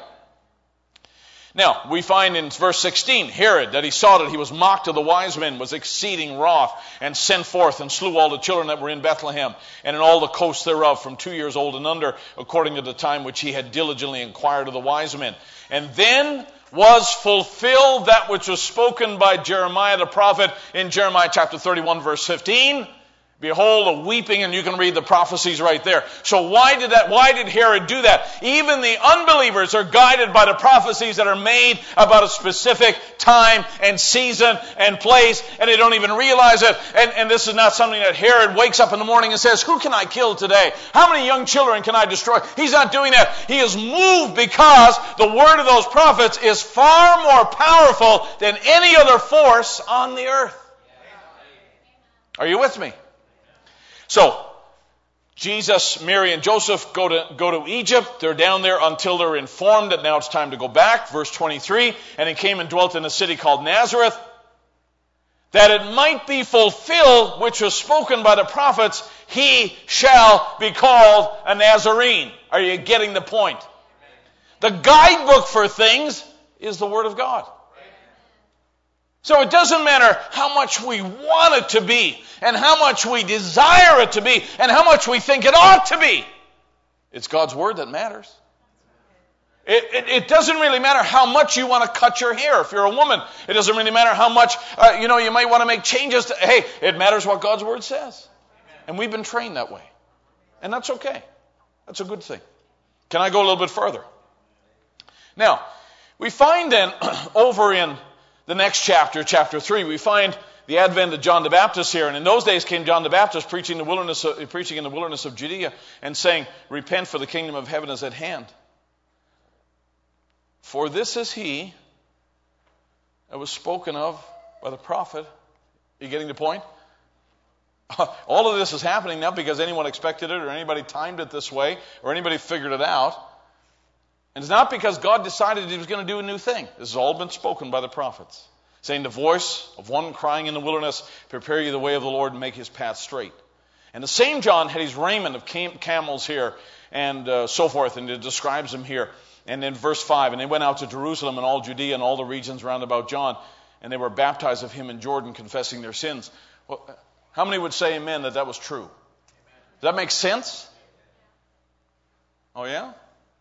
[SPEAKER 4] Now, we find in verse sixteen, Herod, that he saw that he was mocked of the wise men, was exceeding wroth, and sent forth and slew all the children that were in Bethlehem, and in all the coasts thereof, from two years old and under, according to the time which he had diligently inquired of the wise men. And then was fulfilled that which was spoken by Jeremiah the prophet in Jeremiah chapter thirty-one, verse fifteen. Behold, a weeping, and you can read the prophecies right there. So why did that? Why did Herod do that? Even the unbelievers are guided by the prophecies that are made about a specific time and season and place, and they don't even realize it. And, and this is not something that Herod wakes up in the morning and says, who can I kill today? How many young children can I destroy? He's not doing that. He is moved because the word of those prophets is far more powerful than any other force on the earth. Are you with me? So, Jesus, Mary, and Joseph go to go to Egypt. They're down there until they're informed that now it's time to go back. Verse twenty-three, and he came and dwelt in a city called Nazareth, that it might be fulfilled, which was spoken by the prophets, he shall be called a Nazarene. Are you getting the point? The guidebook for things is the Word of God. So it doesn't matter how much we want it to be, and how much we desire it to be, and how much we think it ought to be. It's God's Word that matters. It, it, it doesn't really matter how much you want to cut your hair. If you're a woman, it doesn't really matter how much, uh, you know, you might want to make changes. To, hey, it matters what God's Word says. And we've been trained that way. And that's okay. That's a good thing. Can I go a little bit further? Now, we find then over in the next chapter, chapter three, we find the advent of John the Baptist here. And in those days came John the Baptist preaching, the wilderness of, preaching in the wilderness of Judea and saying, repent, for the kingdom of heaven is at hand. For this is he that was spoken of by the prophet. Are you getting the point? All of this is happening not because anyone expected it or anybody timed it this way or anybody figured it out. And it's not because God decided he was going to do a new thing. This has all been spoken by the prophets, saying the voice of one crying in the wilderness, prepare you the way of the Lord and make his path straight. And the same John had his raiment of cam- camels here and uh, so forth, and it describes him here. And in verse five, and they went out to Jerusalem and all Judea and all the regions round about John, and they were baptized of him in Jordan, confessing their sins. Well, how many would say amen that that was true? Does that make sense? Oh yeah?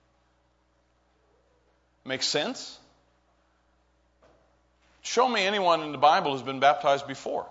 [SPEAKER 4] Makes sense? Show me anyone in the Bible who's been baptized before.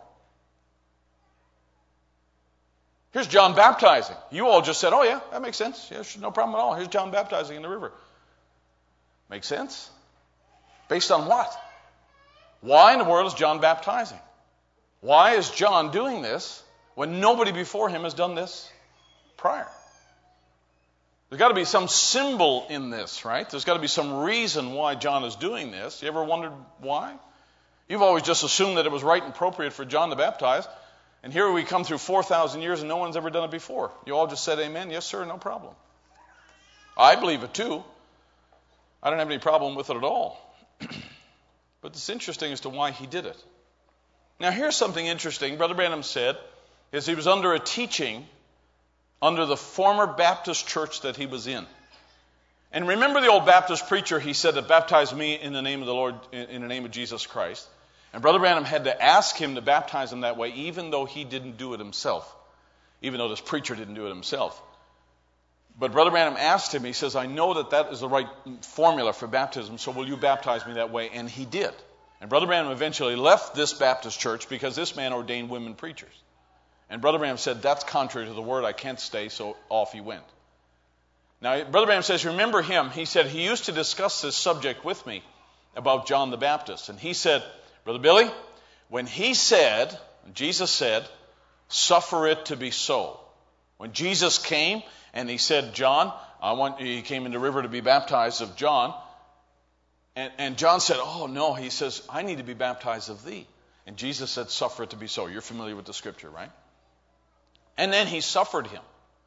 [SPEAKER 4] Here's John baptizing. You all just said, oh yeah, that makes sense. Yeah, no problem at all. Here's John baptizing in the river. Makes sense? Based on what? Why in the world is John baptizing? Why is John doing this when nobody before him has done this prior. There's got to be some symbol in this, right? There's got to be some reason why John is doing this. You ever wondered why? You've always just assumed that it was right and appropriate for John to baptize. And here we come through four thousand years and no one's ever done it before. You all just said amen. Yes, sir, no problem. I believe it too. I don't have any problem with it at all. But it's interesting as to why he did it. Now here's something interesting. Brother Branham said, is he was under a teaching under the former Baptist church that he was in. And remember the old Baptist preacher, he said that baptize me in the name of the Lord, in the name of Jesus Christ. And Brother Branham had to ask him to baptize him that way, even though he didn't do it himself. Even though this preacher didn't do it himself. But Brother Branham asked him, he says, I know that that is the right formula for baptism, so will you baptize me that way? And he did. And Brother Branham eventually left this Baptist church because this man ordained women preachers. And Brother Branham said, that's contrary to the word, I can't stay, so off he went. Now, Brother Branham says, remember him, he said, he used to discuss this subject with me about John the Baptist. And he said, Brother Billy, when he said, Jesus said, suffer it to be so. When Jesus came and he said, John, I want, he came in the river to be baptized of John. And, and John said, oh no, he says, I need to be baptized of thee. And Jesus said, suffer it to be so. You're familiar with the scripture, right? And then he suffered him.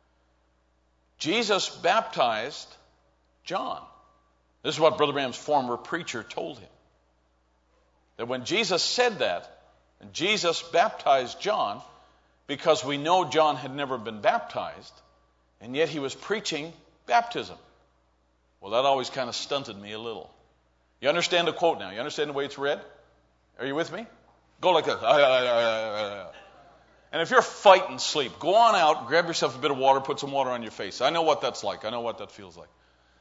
[SPEAKER 4] Jesus baptized John. This is what Brother Branham's former preacher told him. That when Jesus said that, and Jesus baptized John, because we know John had never been baptized, and yet he was preaching baptism. Well, that always kind of stunted me a little. You understand the quote now? You understand the way it's read? Are you with me? Go like that. And if you're fighting sleep, go on out, grab yourself a bit of water, put some water on your face. I know what that's like. I know what that feels like.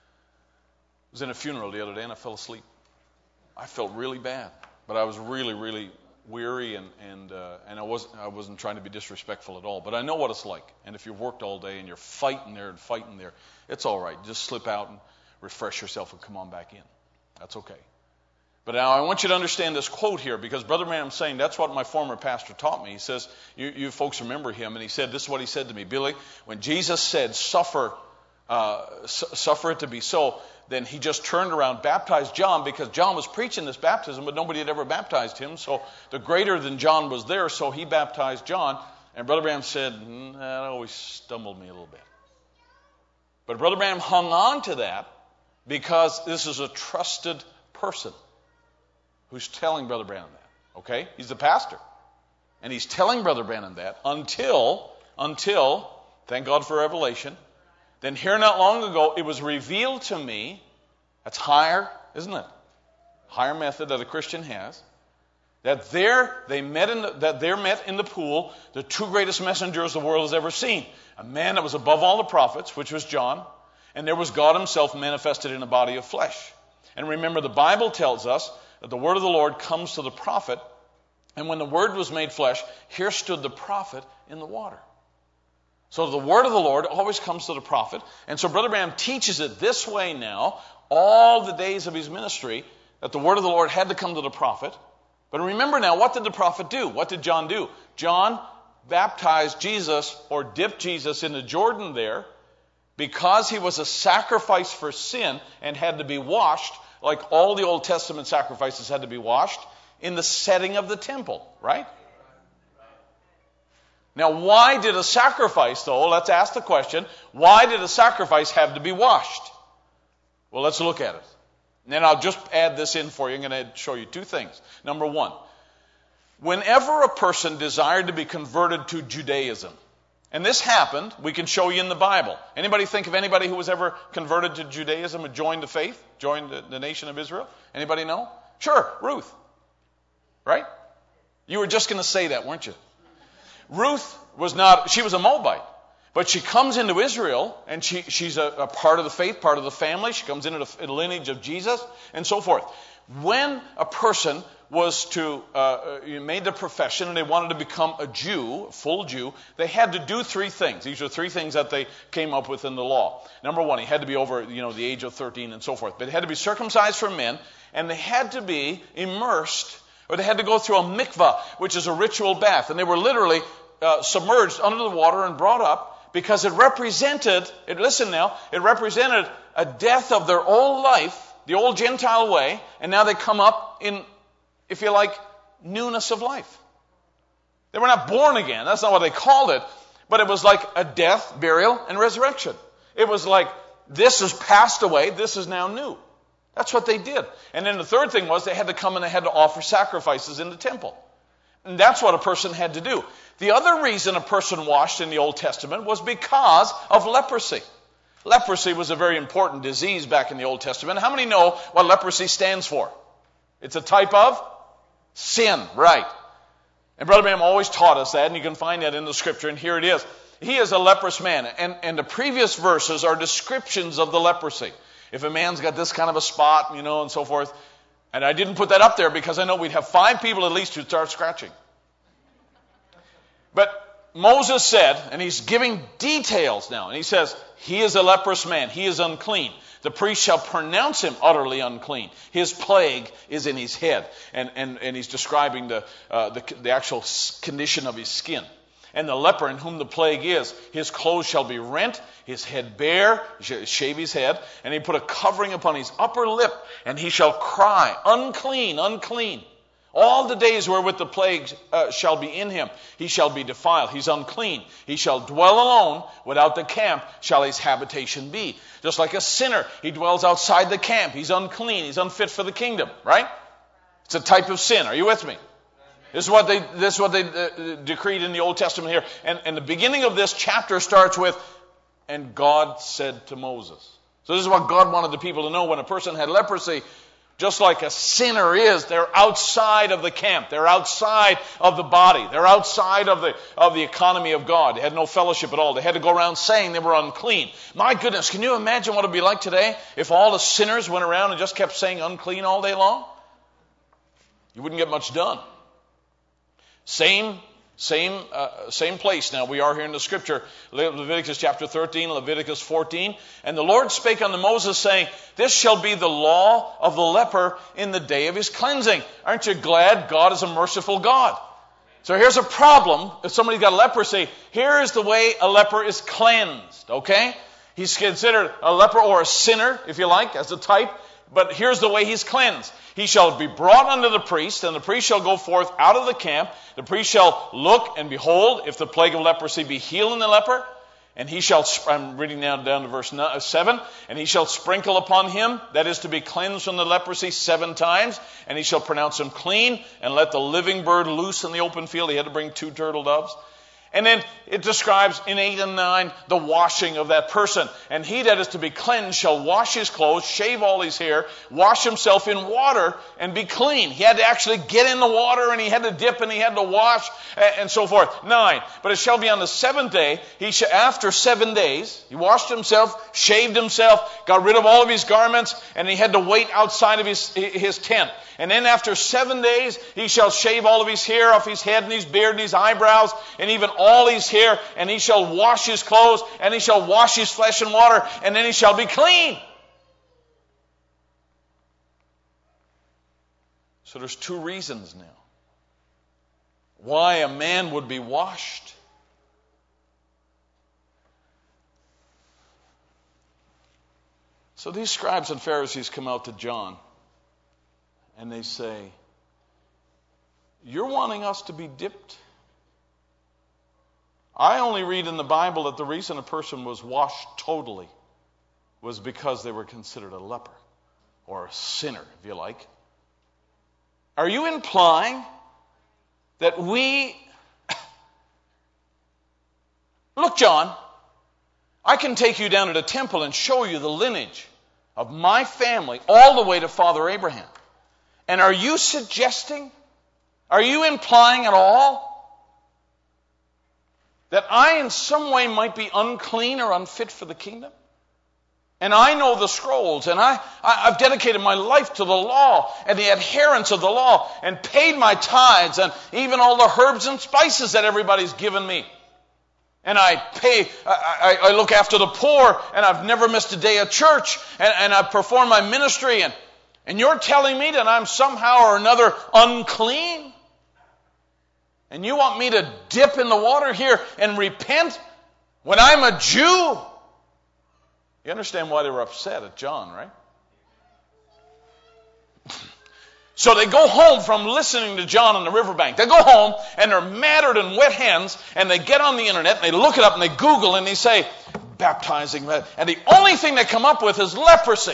[SPEAKER 4] I was in a funeral the other day and I fell asleep. I felt really bad, but I was really, really weary and and uh, and I wasn't I wasn't trying to be disrespectful at all. But I know what it's like. And if you've worked all day and you're fighting there and fighting there, it's all right. Just slip out and refresh yourself and come on back in. That's okay. But now I want you to understand this quote here, because Brother Branham's saying that's what my former pastor taught me. He says, you, you folks remember him, and he said, this is what he said to me, Billy, when Jesus said, suffer, uh, su- suffer it to be so, then he just turned around, baptized John, because John was preaching this baptism, but nobody had ever baptized him, so the greater than John was there, so he baptized John. And Brother Branham said, mm, that always stumbled me a little bit. But Brother Branham hung on to that because this is a trusted person who's telling Brother Branham that, okay? He's the pastor. And he's telling Brother Branham that until, until, thank God for revelation, then here not long ago, it was revealed to me, that's higher, isn't it? Higher method that a Christian has, that there they met in the, that there met in the pool the two greatest messengers the world has ever seen. A man that was above all the prophets, which was John, and there was God himself manifested in a body of flesh. And remember, the Bible tells us that the word of the Lord comes to the prophet, and when the word was made flesh, here stood the prophet in the water. So the word of the Lord always comes to the prophet, and so Brother Branham teaches it this way now, all the days of his ministry, that the word of the Lord had to come to the prophet. But remember now, what did the prophet do? What did John do? John baptized Jesus, or dipped Jesus into Jordan there, because he was a sacrifice for sin and had to be washed, like all the Old Testament sacrifices had to be washed, in the setting of the temple, right? Now, why did a sacrifice, though, let's ask the question, why did a sacrifice have to be washed? Well, let's look at it. And then I'll just add this in for you. I'm going to show you two things. Number one, whenever a person desired to be converted to Judaism, and this happened, we can show you in the Bible. Anybody think of anybody who was ever converted to Judaism and joined the faith, joined the, the nation of Israel? Anybody know? Sure, Ruth. Right? You were just going to say that, weren't you? Ruth was not, she was a Moabite. But she comes into Israel, and she, she's a, a part of the faith, part of the family. She comes into the, the lineage of Jesus, and so forth. When a person was to, uh, made the profession, and they wanted to become a Jew, a full Jew, they had to do three things. These are three things that they came up with in the law. Number one, he had to be over, you know, the age of thirteen and so forth. But they had to be circumcised for men, and they had to be immersed, or they had to go through a mikvah, which is a ritual bath. And they were literally uh, submerged under the water and brought up, because it represented, it, listen now, it represented a death of their old life, the old Gentile way, and now they come up in, if you like, newness of life. They were not born again. That's not what they called it. But it was like a death, burial, and resurrection. It was like, this has passed away, this is now new. That's what they did. And then the third thing was they had to come and they had to offer sacrifices in the temple. And that's what a person had to do. The other reason a person washed in the Old Testament was because of leprosy. Leprosy was a very important disease back in the Old Testament. How many know what leprosy stands for? It's a type of sin, right? And Brother Branham always taught us that, and you can find that in the Scripture, and here it is. He is a leprous man, and, and the previous verses are descriptions of the leprosy. If a man's got this kind of a spot, you know, and so forth. And I didn't put that up there because I know we'd have five people at least who'd start scratching. But Moses said, and he's giving details now, and he says, he is a leprous man, he is unclean. The priest shall pronounce him utterly unclean. His plague is in his head. And, and, and he's describing the, uh, the, the actual condition of his skin. And the leper in whom the plague is, his clothes shall be rent, his head bare, shave his head, and he put a covering upon his upper lip, and he shall cry, unclean, unclean. All the days wherewith the plague uh, shall be in him, he shall be defiled. He's unclean. He shall dwell alone. Without the camp shall his habitation be. Just like a sinner, he dwells outside the camp. He's unclean. He's unfit for the kingdom, right? It's a type of sin. Are you with me? This is what they, this is what they uh, decreed in the Old Testament here. And, and the beginning of this chapter starts with, and God said to Moses. So this is what God wanted the people to know. When a person had leprosy, just like a sinner is, they're outside of the camp. They're outside of the body. They're outside of the, of the economy of God. They had no fellowship at all. They had to go around saying they were unclean. My goodness, can you imagine what it would be like today if all the sinners went around and just kept saying unclean all day long? You wouldn't get much done. Same Same uh, same place now. We are here in the Scripture. Le- Leviticus chapter thirteen, Leviticus fourteen. And the Lord spake unto Moses, saying, this shall be the law of the leper in the day of his cleansing. Aren't you glad God is a merciful God? So here's a problem. If somebody's got leprosy, here is the way a leper is cleansed, okay? He's considered a leper or a sinner, if you like, as a type. But here's the way he's cleansed. He shall be brought unto the priest, and the priest shall go forth out of the camp. The priest shall look, and behold, if the plague of leprosy be healed in the leper, and he shall, I'm reading now down to verse seven, and he shall sprinkle upon him, that is to be cleansed from the leprosy seven times, and he shall pronounce him clean, and let the living bird loose in the open field. He had to bring two turtle doves. And then it describes in eight and nine the washing of that person. And he that is to be cleansed shall wash his clothes, shave all his hair, wash himself in water, and be clean. He had to actually get in the water, and he had to dip, and he had to wash, and so forth. Nine. But it shall be on the seventh day, he shall, after seven days, he washed himself, shaved himself, got rid of all of his garments, and he had to wait outside of his, his tent. And then after seven days, he shall shave all of his hair off his head and his beard and his eyebrows, and even all his hair, and he shall wash his clothes, and he shall wash his flesh in water, and then he shall be clean. So there's two reasons now why a man would be washed. So these scribes and Pharisees come out to John, and they say, you're wanting us to be dipped? I only read in the Bible that the reason a person was washed totally was because they were considered a leper, or a sinner, if you like. Are you implying that we... Look, John, I can take you down to the temple and show you the lineage of my family all the way to Father Abraham. And are you suggesting, are you implying at all that I in some way might be unclean or unfit for the kingdom? And I know the scrolls, and I, I, I've dedicated my life to the law and the adherence of the law, and paid my tithes and even all the herbs and spices that everybody's given me. And I pay, I, I, I look after the poor, and I've never missed a day of church, and, and I perform my ministry, and, and you're telling me that I'm somehow or another unclean? And you want me to dip in the water here and repent When I'm a Jew. You understand why they were upset at John, right? So they go home from listening to John on the riverbank. They go home and they're mattered and wet hens, and they get on the internet and they look it up and they Google and they say, baptizing. And the only thing they come up with is leprosy.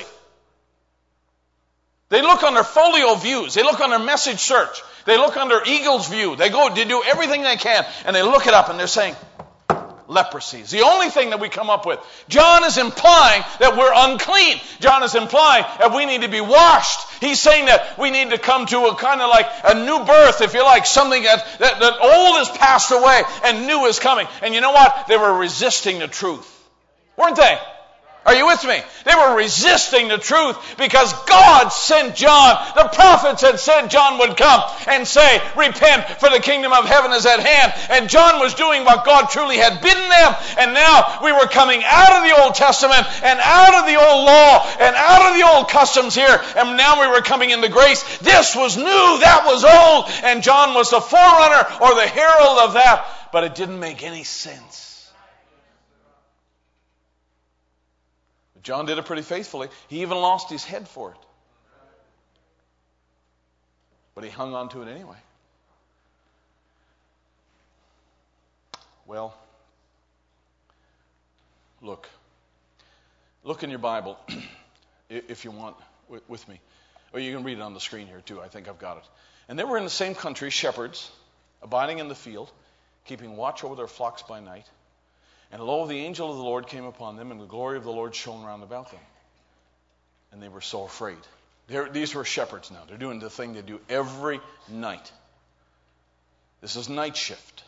[SPEAKER 4] They look on their folio views. They look on their message search. They look on their Eagles view. They go, they do everything they can, and they look it up and they're saying, leprosy is the only thing that we come up with. John is implying that we're unclean. John is implying that we need to be washed. He's saying that we need to come to a kind of like a new birth, if you like, something that, that, that old has passed away and new is coming. And you know what? They were resisting the truth. Weren't they? Are you with me? They were resisting the truth because God sent John. The prophets had said John would come and say, repent, for the kingdom of heaven is at hand. And John was doing what God truly had bidden them. And now we were coming out of the Old Testament and out of the old law and out of the old customs here. And now we were coming into grace. This was new. That was old. And John was the forerunner or the herald of that. But it didn't make any sense. John did it pretty faithfully. He even lost his head for it. But he hung on to it anyway. Well, look. Look in your Bible, if you want, with me. Or you can read it on the screen here too. I think I've got it. And they were in the same country, shepherds, abiding in the field, keeping watch over their flocks by night. And lo, the angel of the Lord came upon them, and the glory of the Lord shone round about them. And they were so afraid. They're, these were shepherds now. They're doing the thing they do every night. This is night shift.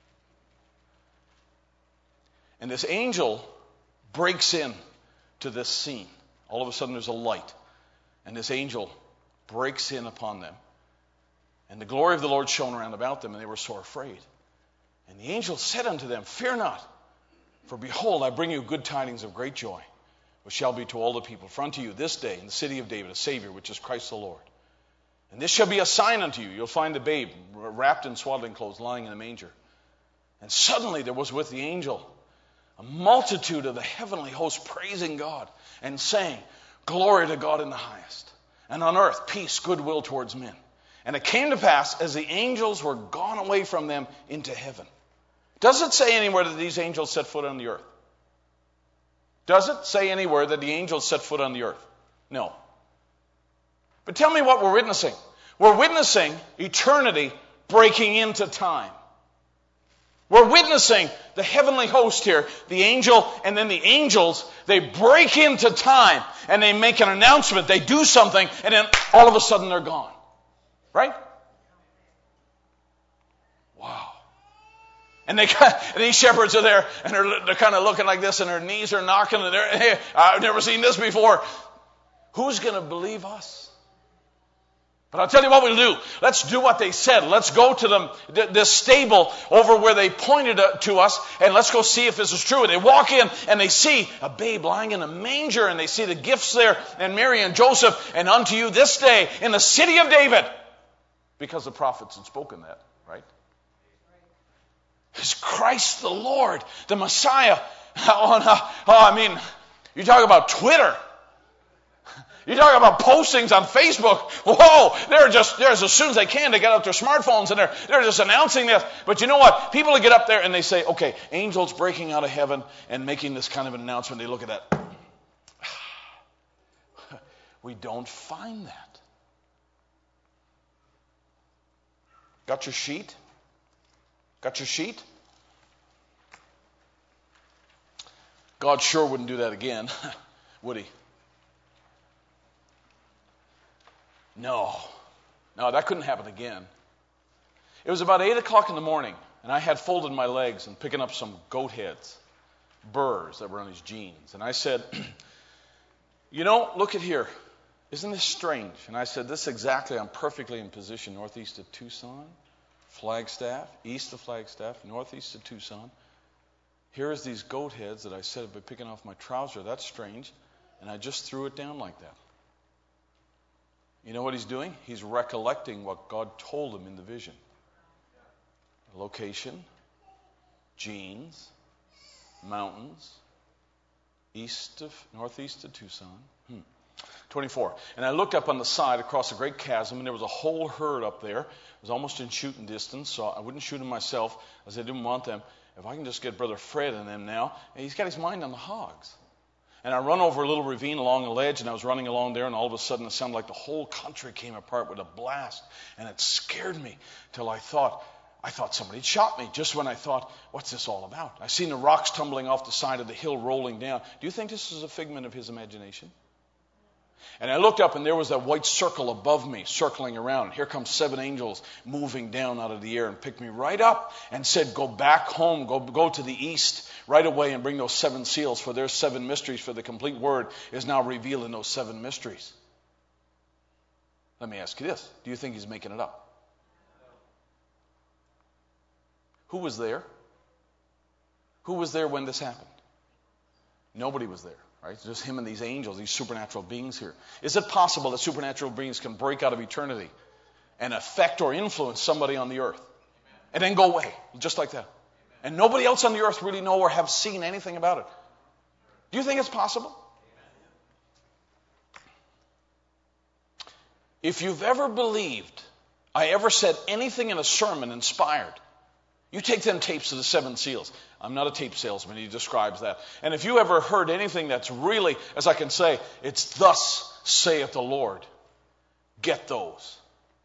[SPEAKER 4] And this angel breaks in to this scene. All of a sudden there's a light. And this angel breaks in upon them. And the glory of the Lord shone around about them, and they were so afraid. And the angel said unto them, fear not. For behold, I bring you good tidings of great joy, which shall be to all the people. For unto you this day in the city of David a Savior, which is Christ the Lord. And this shall be a sign unto you. You'll find the babe wrapped in swaddling clothes, lying in a manger. And suddenly there was with the angel a multitude of the heavenly host praising God and saying, glory to God in the highest, and on earth peace, goodwill towards men. And it came to pass, as the angels were gone away from them into heaven. Does it say anywhere that these angels set foot on the earth? Does it say anywhere that the angels set foot on the earth? No. But tell me what we're witnessing. We're witnessing eternity breaking into time. We're witnessing the heavenly host here, the angel, and then the angels, they break into time and they make an announcement. They do something, and then all of a sudden they're gone. Right? Wow. And they and these shepherds are there, and they're, they're kind of looking like this, and their knees are knocking, and they're, hey, I've never seen this before. Who's going to believe us? But I'll tell you what we'll do. Let's do what they said. Let's go to them, this stable over where they pointed to us, and let's go see if this is true. And they walk in, and they see a babe lying in a manger, and they see the gifts there, and Mary and Joseph, and unto you this day in the city of David. Because the prophets had spoken that, right? Is Christ the Lord, the Messiah. Oh, no. oh, I mean, you talk about Twitter. You talk about postings on Facebook. Whoa, they're just, they're as soon as they can, they get out their smartphones and they're, they're just announcing this. But you know what? People get up there and they say, okay, angels breaking out of heaven and making this kind of an announcement. They look at that. We don't find that. Got your sheet? Got your sheet? God sure wouldn't do that again, would he? No. No, that couldn't happen again. It was about eight o'clock in the morning, and I had folded my legs and picking up some goat heads, burrs that were on his jeans. And I said, you know, look at here. Isn't this strange? And I said, this exactly, I'm perfectly in position northeast of Tucson, Flagstaff, east of Flagstaff, northeast of Tucson. Here is these goat heads that I said I'd be picking off my trouser. That's strange. And I just threw it down like that. You know what he's doing? He's recollecting what God told him in the vision. Location, jeans, mountains, east of, northeast of Tucson. Hmm. twenty-four. And I looked up on the side across a great chasm, and there was a whole herd up there. It was almost in shooting distance, so I wouldn't shoot them myself, as I didn't want them. If I can just get Brother Fred and them now, and he's got his mind on the hogs. And I run over a little ravine along a ledge, and I was running along there, and all of a sudden it sounded like the whole country came apart with a blast, and it scared me till I thought, I thought somebody had shot me, just when I thought, what's this all about? I seen the rocks tumbling off the side of the hill, rolling down. Do you think this is a figment of his imagination? And I looked up, and there was that white circle above me, circling around. Here comes seven angels moving down out of the air and picked me right up and said, go back home, go, go to the east right away and bring those seven seals, for there's seven mysteries, for the complete word is now revealed in those seven mysteries. Let me ask you this. Do you think he's making it up? Who was there? Who was there when this happened? Nobody was there. Right? Just him and these angels, these supernatural beings here. Is it possible that supernatural beings can break out of eternity and affect or influence somebody on the earth and then go away, just like that? And nobody else on the earth really know or have seen anything about it. Do you think it's possible? If you've ever believed I ever said anything in a sermon inspired, you take them tapes of the seven seals. I'm not a tape salesman. He describes that. And if you ever heard anything that's really, as I can say, it's thus saith the Lord, get those.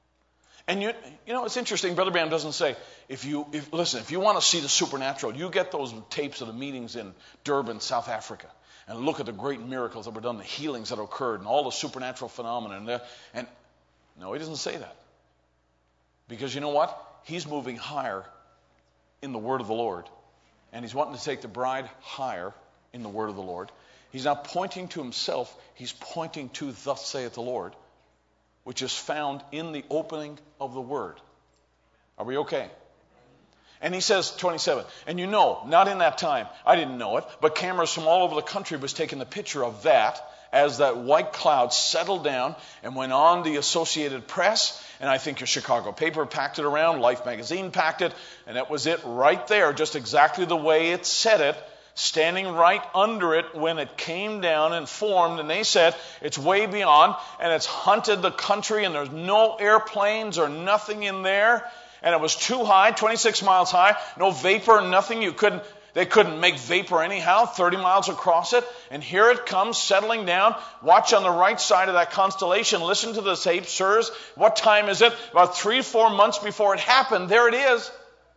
[SPEAKER 4] And you you know, it's interesting. Brother Branham doesn't say, if you, if, listen, if you want to see the supernatural, you get those tapes of the meetings in Durban, South Africa, and look at the great miracles that were done, the healings that occurred, and all the supernatural phenomena. And, the, and no, he doesn't say that. Because you know what? He's moving higher in the word of the Lord. And he's wanting to take the bride higher in the word of the Lord. He's not pointing to himself. He's pointing to thus saith the Lord, which is found in the opening of the word. Are we okay? And he says, twenty-seven, and you know, not in that time, I didn't know it, but cameras from all over the country was taking the picture of that as that white cloud settled down and went on the Associated Press, and I think your Chicago paper packed it around, Life magazine packed it, and that was it right there, just exactly the way it said it, standing right under it when it came down and formed, and they said it's way beyond, and it's hunted the country, and there's no airplanes or nothing in there, and it was too high, twenty-six miles high, no vapor, nothing, you couldn't, they couldn't make vapor anyhow, thirty miles across it, and here it comes settling down. Watch on the right side of that constellation, listen to the tape, sirs. What time is it? About three, four months before it happened, there it is.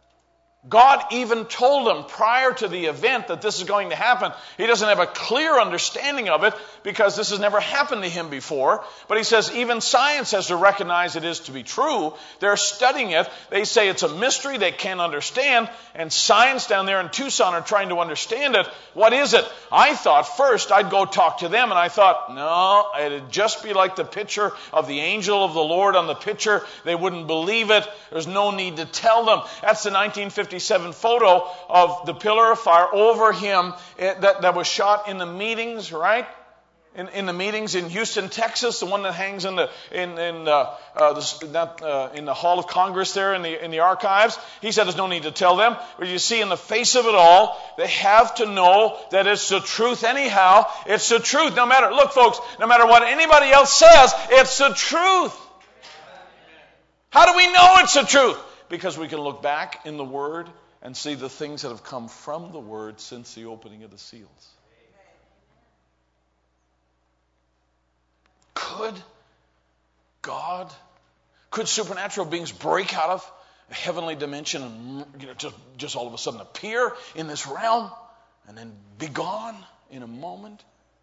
[SPEAKER 4] God even told them prior to the event that this is going to happen. He doesn't have a clear understanding of it because this has never happened to him before. But he says even science has to recognize it is to be true. They're studying it. They say it's a mystery they can't understand. And science down there in Tucson are trying to understand it. What is it? I thought first I'd go talk to them. And I thought, no, it'd just be like the picture of the angel of the Lord on the picture. They wouldn't believe it. There's no need to tell them. That's the nineteen fifty-seven photo of the pillar of fire over him it, that, that was shot in the meetings, right? In, in the meetings in Houston, Texas, the one that hangs in the in in uh, uh, the, that, uh, in the Hall of Congress there in the in the archives. He said there's no need to tell them, but you see in the face of it all, they have to know that it's the truth anyhow. It's the truth, no matter. Look, folks, no matter what anybody else says, it's the truth. How do we know it's the truth? Because we can look back in the Word and see the things that have come from the Word since the opening of the seals. Could God, could supernatural beings break out of a heavenly dimension and you know, just, just all of a sudden appear in this realm and then be gone in a moment?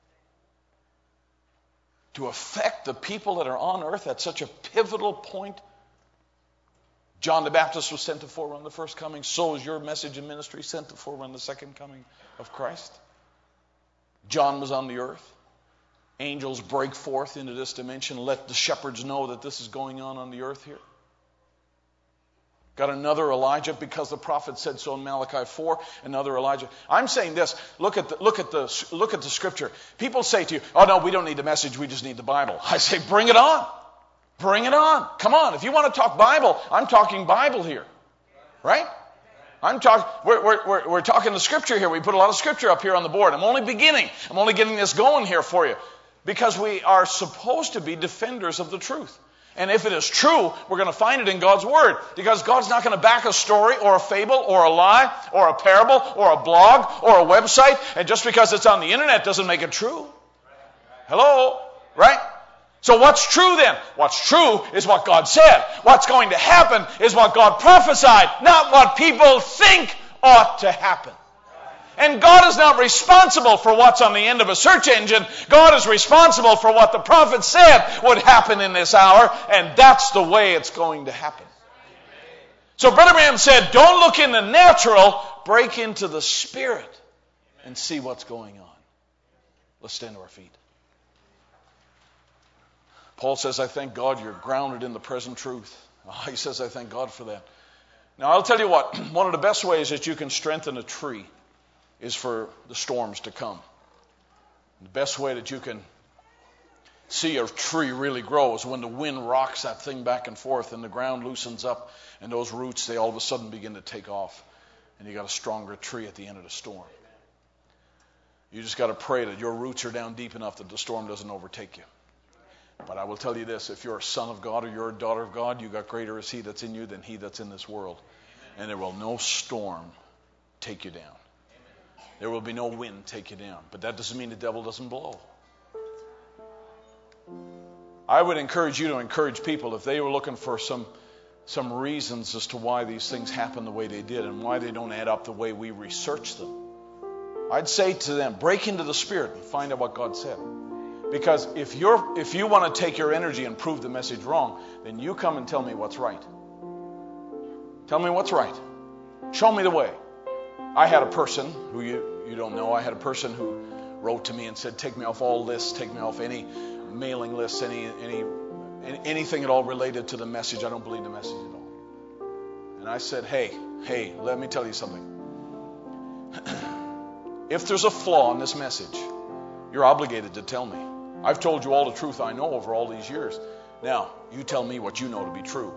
[SPEAKER 4] To affect the people that are on earth at such a pivotal point. John the Baptist was sent to forerun the first coming. So is your message and ministry sent to forerun the second coming of Christ. John was on the earth. Angels break forth into this dimension. Let the shepherds know that this is going on on the earth here. Got another Elijah because the prophet said so in Malachi four. Another Elijah. I'm saying this. Look at the look at the look at the scripture. People say to you, "Oh no, we don't need the message. We just need the Bible." I say, bring it on. Bring it on. Come on. If you want to talk Bible, I'm talking Bible here. Right? I'm talking, we're, we're, we're, we're talking the scripture here. We put a lot of scripture up here on the board. I'm only beginning. I'm only getting this going here for you. Because we are supposed to be defenders of the truth. And if it is true, we're going to find it in God's Word. Because God's not going to back a story or a fable or a lie or a parable or a blog or a website. And just because it's on the internet doesn't make it true. Hello? Right? So what's true then? What's true is what God said. What's going to happen is what God prophesied, not what people think ought to happen. And God is not responsible for what's on the end of a search engine. God is responsible for what the prophet said would happen in this hour, and that's the way it's going to happen. So Brother Branham said, don't look in the natural, break into the spirit and see what's going on. Let's stand to our feet. Paul says, I thank God you're grounded in the present truth. Oh, he says, I thank God for that. Now, I'll tell you what, one of the best ways that you can strengthen a tree is for the storms to come. The best way that you can see a tree really grow is when the wind rocks that thing back and forth and the ground loosens up and those roots, they all of a sudden begin to take off. And you got a stronger tree at the end of the storm. You just got to pray that your roots are down deep enough that the storm doesn't overtake you. But I will tell you this, if you're a son of God or you're a daughter of God, you got greater is he that's in you than he that's in this world. And there will no storm take you down. There will be no wind take you down. But that doesn't mean the devil doesn't blow. I would encourage you to encourage people if they were looking for some some reasons as to why these things happen the way they did and why they don't add up the way we research them. I'd say to them, break into the Spirit and find out what God said. Because if you're if you want to take your energy and prove the message wrong, then you come and tell me what's right. Tell me what's right. Show me the way. I had a person who you, you don't know, I had a person who wrote to me and said, take me off all lists, take me off any mailing lists, any, any, anything at all related to the message. I don't believe the message at all. And I said, hey, hey, let me tell you something. If there's a flaw in this message, you're obligated to tell me. I've told you all the truth I know over all these years. Now, you tell me what you know to be true.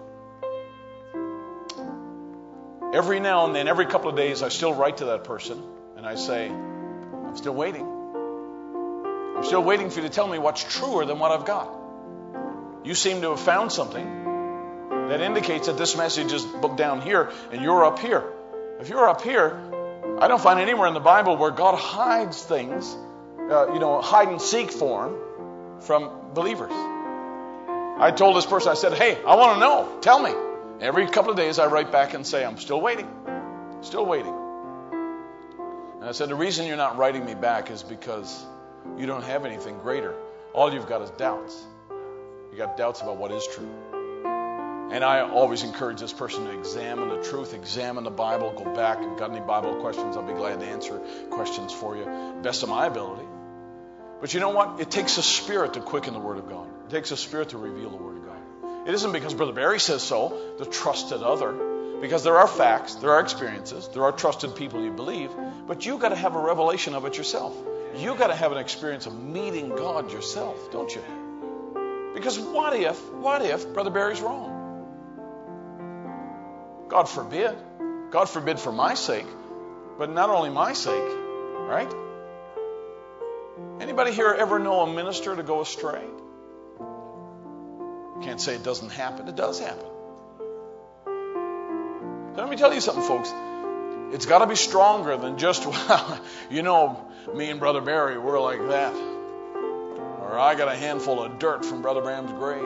[SPEAKER 4] Every now and then, every couple of days, I still write to that person, and I say, I'm still waiting. I'm still waiting for you to tell me what's truer than what I've got. You seem to have found something that indicates that this message is booked down here, and you're up here. If you're up here, I don't find anywhere in the Bible where God hides things, uh, you know, hide and seek form from believers. I told this person, I said, hey, I want to know. Tell me. Every couple of days I write back and say, I'm still waiting. Still waiting. And I said, the reason you're not writing me back is because you don't have anything greater. All you've got is doubts. You got doubts about what is true. And I always encourage this person to examine the truth, examine the Bible, go back. If you've got any Bible questions, I'll be glad to answer questions for you, best of my ability. But you know what? It takes a spirit to quicken the Word of God. It takes a spirit to reveal the Word of God. It isn't because Brother Barry says so, the trusted other, because there are facts, there are experiences, there are trusted people you believe, but you got to have a revelation of it yourself. You got to have an experience of meeting God yourself, don't you? Because what if, what if Brother Barry's wrong? God forbid. God forbid for my sake, but not only my sake, right? Anybody here ever know a minister to go astray? Can't say it doesn't happen. It does happen. So let me tell you something, folks. It's got to be stronger than just, well, you know, me and Brother Barry, we're like that. Or I got a handful of dirt from Brother Branham's grave.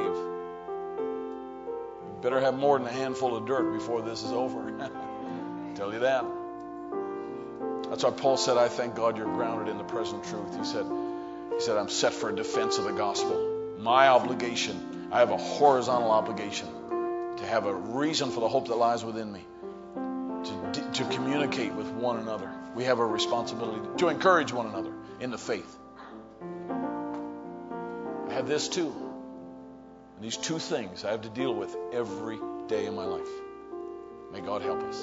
[SPEAKER 4] You better have more than a handful of dirt before this is over. Tell you that. That's why Paul said, I thank God you're grounded in the present truth. He said, he said, I'm set for a defense of the gospel. My obligation, I have a horizontal obligation to have a reason for the hope that lies within me, to, to communicate with one another. We have a responsibility to encourage one another in the faith. I have this too. And these two things I have to deal with every day in my life. May God help us.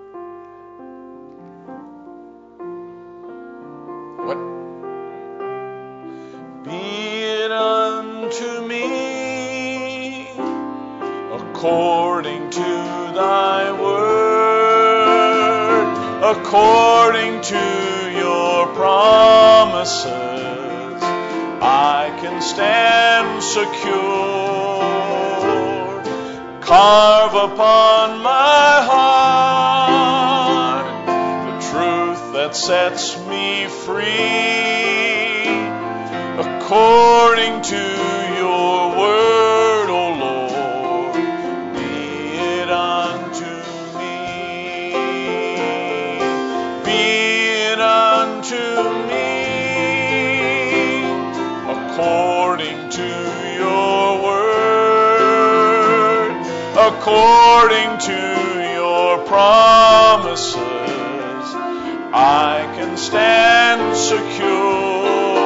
[SPEAKER 4] What? Be it unto me according to thy word. according to your promises, I can stand secure. Carve upon my heart the truth that sets me free, according to your word, O Lord, be it unto me, be it unto me, according to your word, according to your promises, I can stand secure.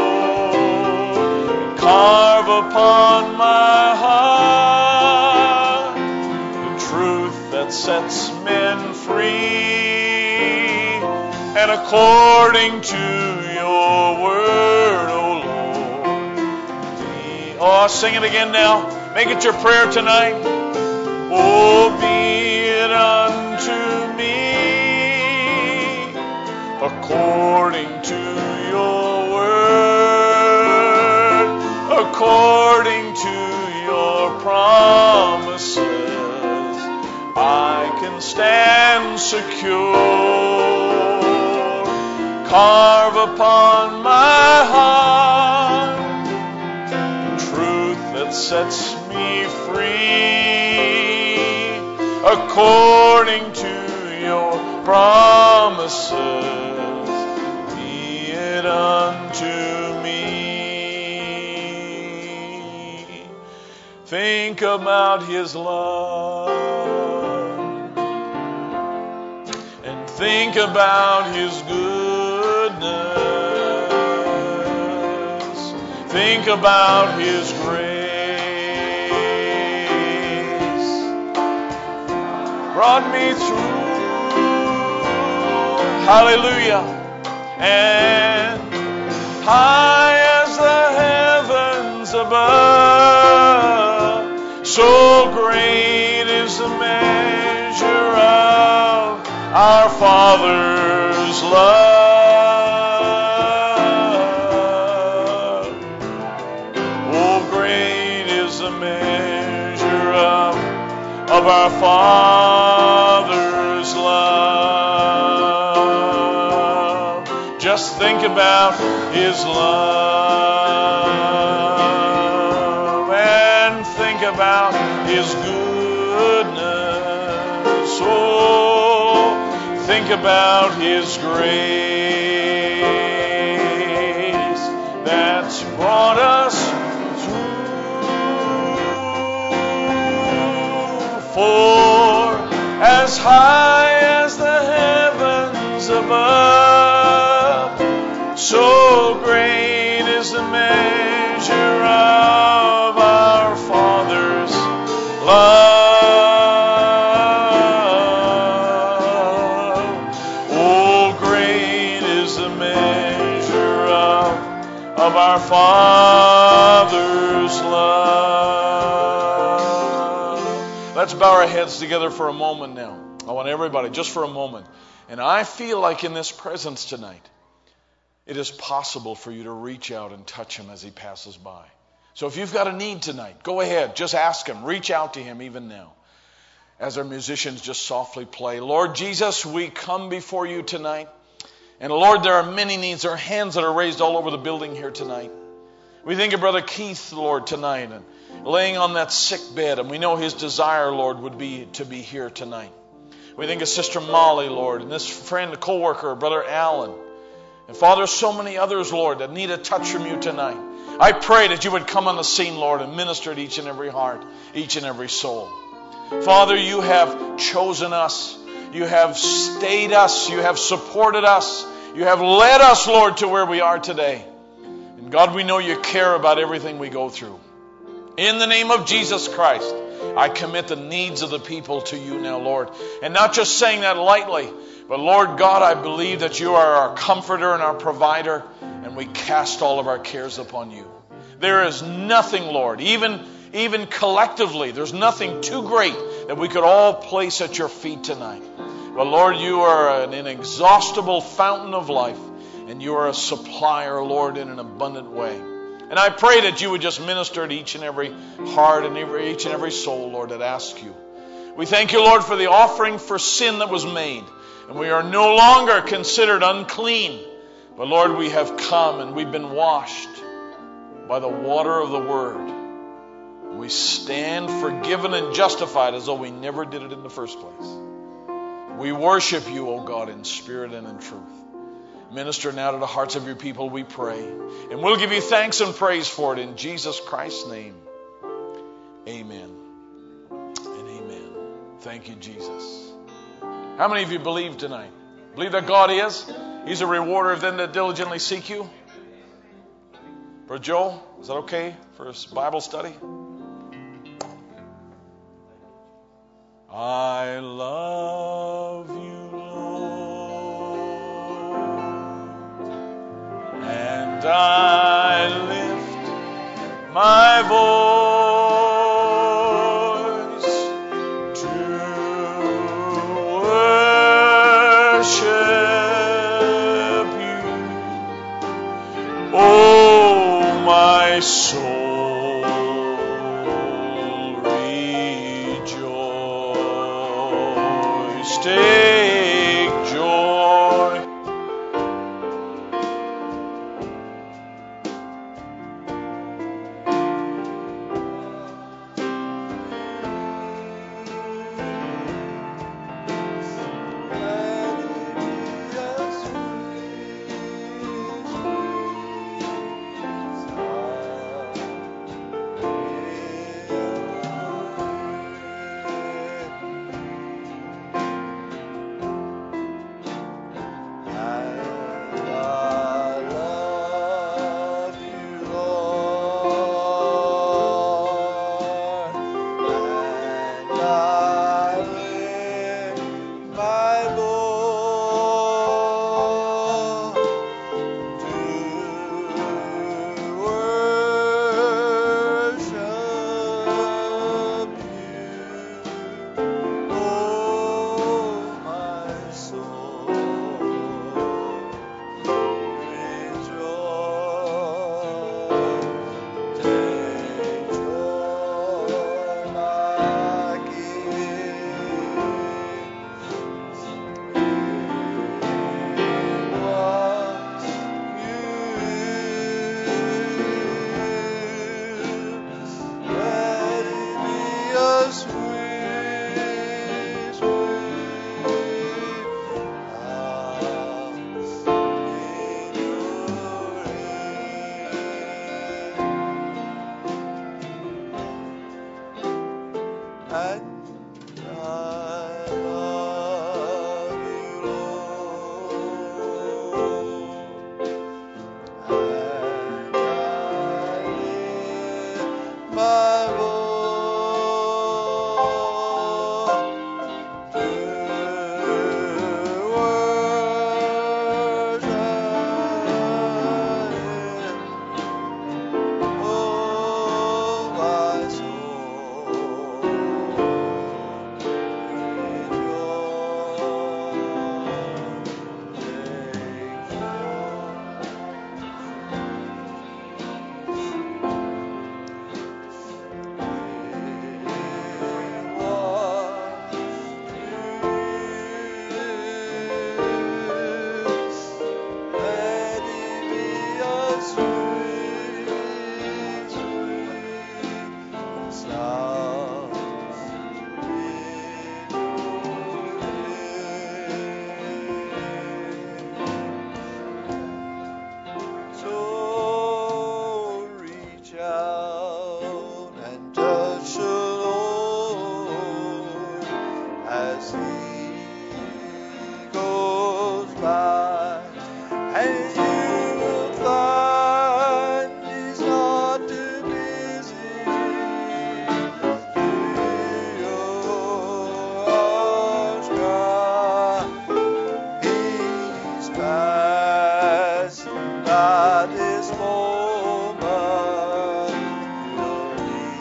[SPEAKER 4] Carve upon my heart the truth that sets men free, and according to your word, O Lord. Be, oh, sing it again now. Make it your prayer tonight. Oh, be it unto me, according to your word, according to your promises, I can stand secure. Carve upon my heart the truth that sets me free, according to your promises, be it unto me. Think about his love and think about his goodness. Think about his grace. Brought me through. Hallelujah. And high as the heavens above, so great is the measure of our Father's love. Oh, great is the measure of, of our Father's love. Just think about his love and think about his goodness. Oh, think about his grace that's brought us through. For as high as the heavens above, so great is the measure of our Father's love. Oh, great is the measure of, of our Father's love. Let's bow our heads together for a moment now. I want everybody, just for a moment. And I feel like in this presence tonight, it is possible for you to reach out and touch him as he passes by. So if you've got a need tonight, go ahead. Just ask him. Reach out to him even now. As our musicians just softly play. Lord Jesus, we come before you tonight. And Lord, there are many needs. There are hands that are raised all over the building here tonight. We think of Brother Keith, Lord, tonight, and laying on that sick bed. And we know his desire, Lord, would be to be here tonight. We think of Sister Molly, Lord, and this friend, co-worker, Brother Allen. And Father, so many others, Lord, that need a touch from you tonight. I pray that you would come on the scene, Lord, and minister to each and every heart, each and every soul. Father, you have chosen us. You have stayed us. You have supported us. You have led us, Lord, to where we are today. And God, we know you care about everything we go through. In the name of Jesus Christ, I commit the needs of the people to you now, Lord. And not just saying that lightly, but Lord God, I believe that you are our comforter and our provider, and we cast all of our cares upon you. There is nothing, Lord, even, even collectively, there's nothing too great that we could all place at your feet tonight. But Lord, you are an inexhaustible fountain of life, and you are a supplier, Lord, in an abundant way. And I pray that you would just minister to each and every heart and every, each and every soul, Lord, that asks you. We thank you, Lord, for the offering for sin that was made. And we are no longer considered unclean. But Lord, we have come and we've been washed by the water of the Word. We stand forgiven and justified as though we never did it in the first place. We worship you, O God, in spirit and in truth. Minister now to the hearts of your people, we pray. And we'll give you thanks and praise for it in Jesus Christ's name. Amen and amen. Thank you, Jesus. How many of you believe tonight? Believe that God is? He's a rewarder of them that diligently seek you. For Joe, is that okay for his Bible study? I love you, Lord, and I lift my voice to worship you. Oh, my soul. Take joy.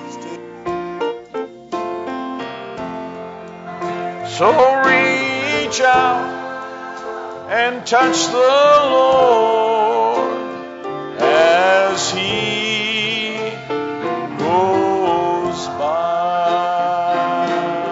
[SPEAKER 4] So reach reach out and touch the Lord as He goes by.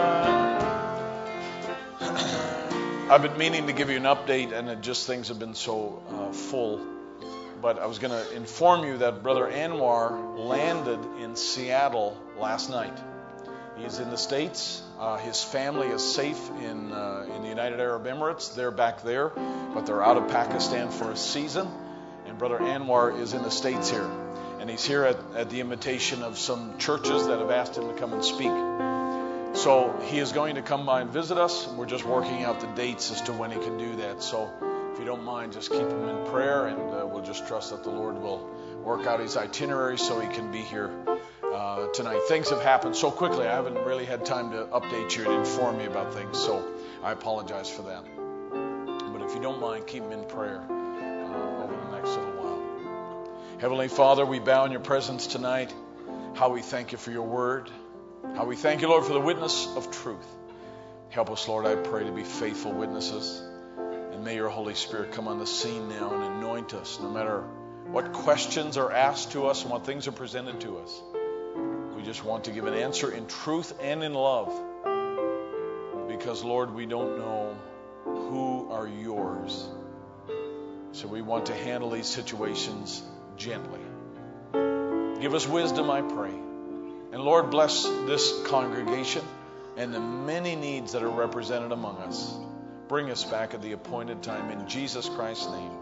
[SPEAKER 4] I've been meaning to give you an update, and it just things have been so uh, full. But I was going to inform you that Brother Anwar landed in Seattle last night. He is in the States. Uh, his family is safe in uh, in the United Arab Emirates. They're back there, but they're out of Pakistan for a season. And Brother Anwar is in the States here. And he's here at, at the invitation of some churches that have asked him to come and speak. So he is going to come by and visit us. We're just working out the dates as to when he can do that. So if you don't mind, just keep him in prayer, and uh, we'll just trust that the Lord will work out his itinerary so he can be here uh, tonight. Things have happened so quickly. I haven't really had time to update you and inform you about things, so I apologize for that. But if you don't mind, keep him in prayer uh, over the next little while. Heavenly Father, we bow in your presence tonight. How we thank you for your word. How we thank you, Lord, for the witness of truth. Help us, Lord, I pray, to be faithful witnesses. And may your Holy Spirit come on the scene now and anoint us, no matter what questions are asked to us and what things are presented to us. We just want to give an answer in truth and in love. Because, Lord, we don't know who are yours. So we want to handle these situations gently. Give us wisdom, I pray. And Lord, bless this congregation and the many needs that are represented among us. Bring us back at the appointed time in Jesus Christ's name.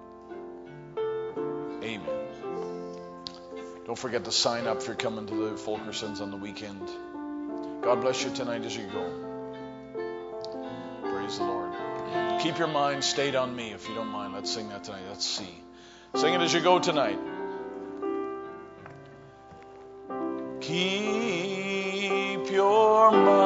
[SPEAKER 4] Amen. Don't forget to sign up if you're coming to the Fulkersons on the weekend. God bless you tonight as you go. Praise the Lord. Keep your mind stayed on me if you don't mind. Let's sing that tonight. Let's see. Sing it as you go tonight. Keep your mind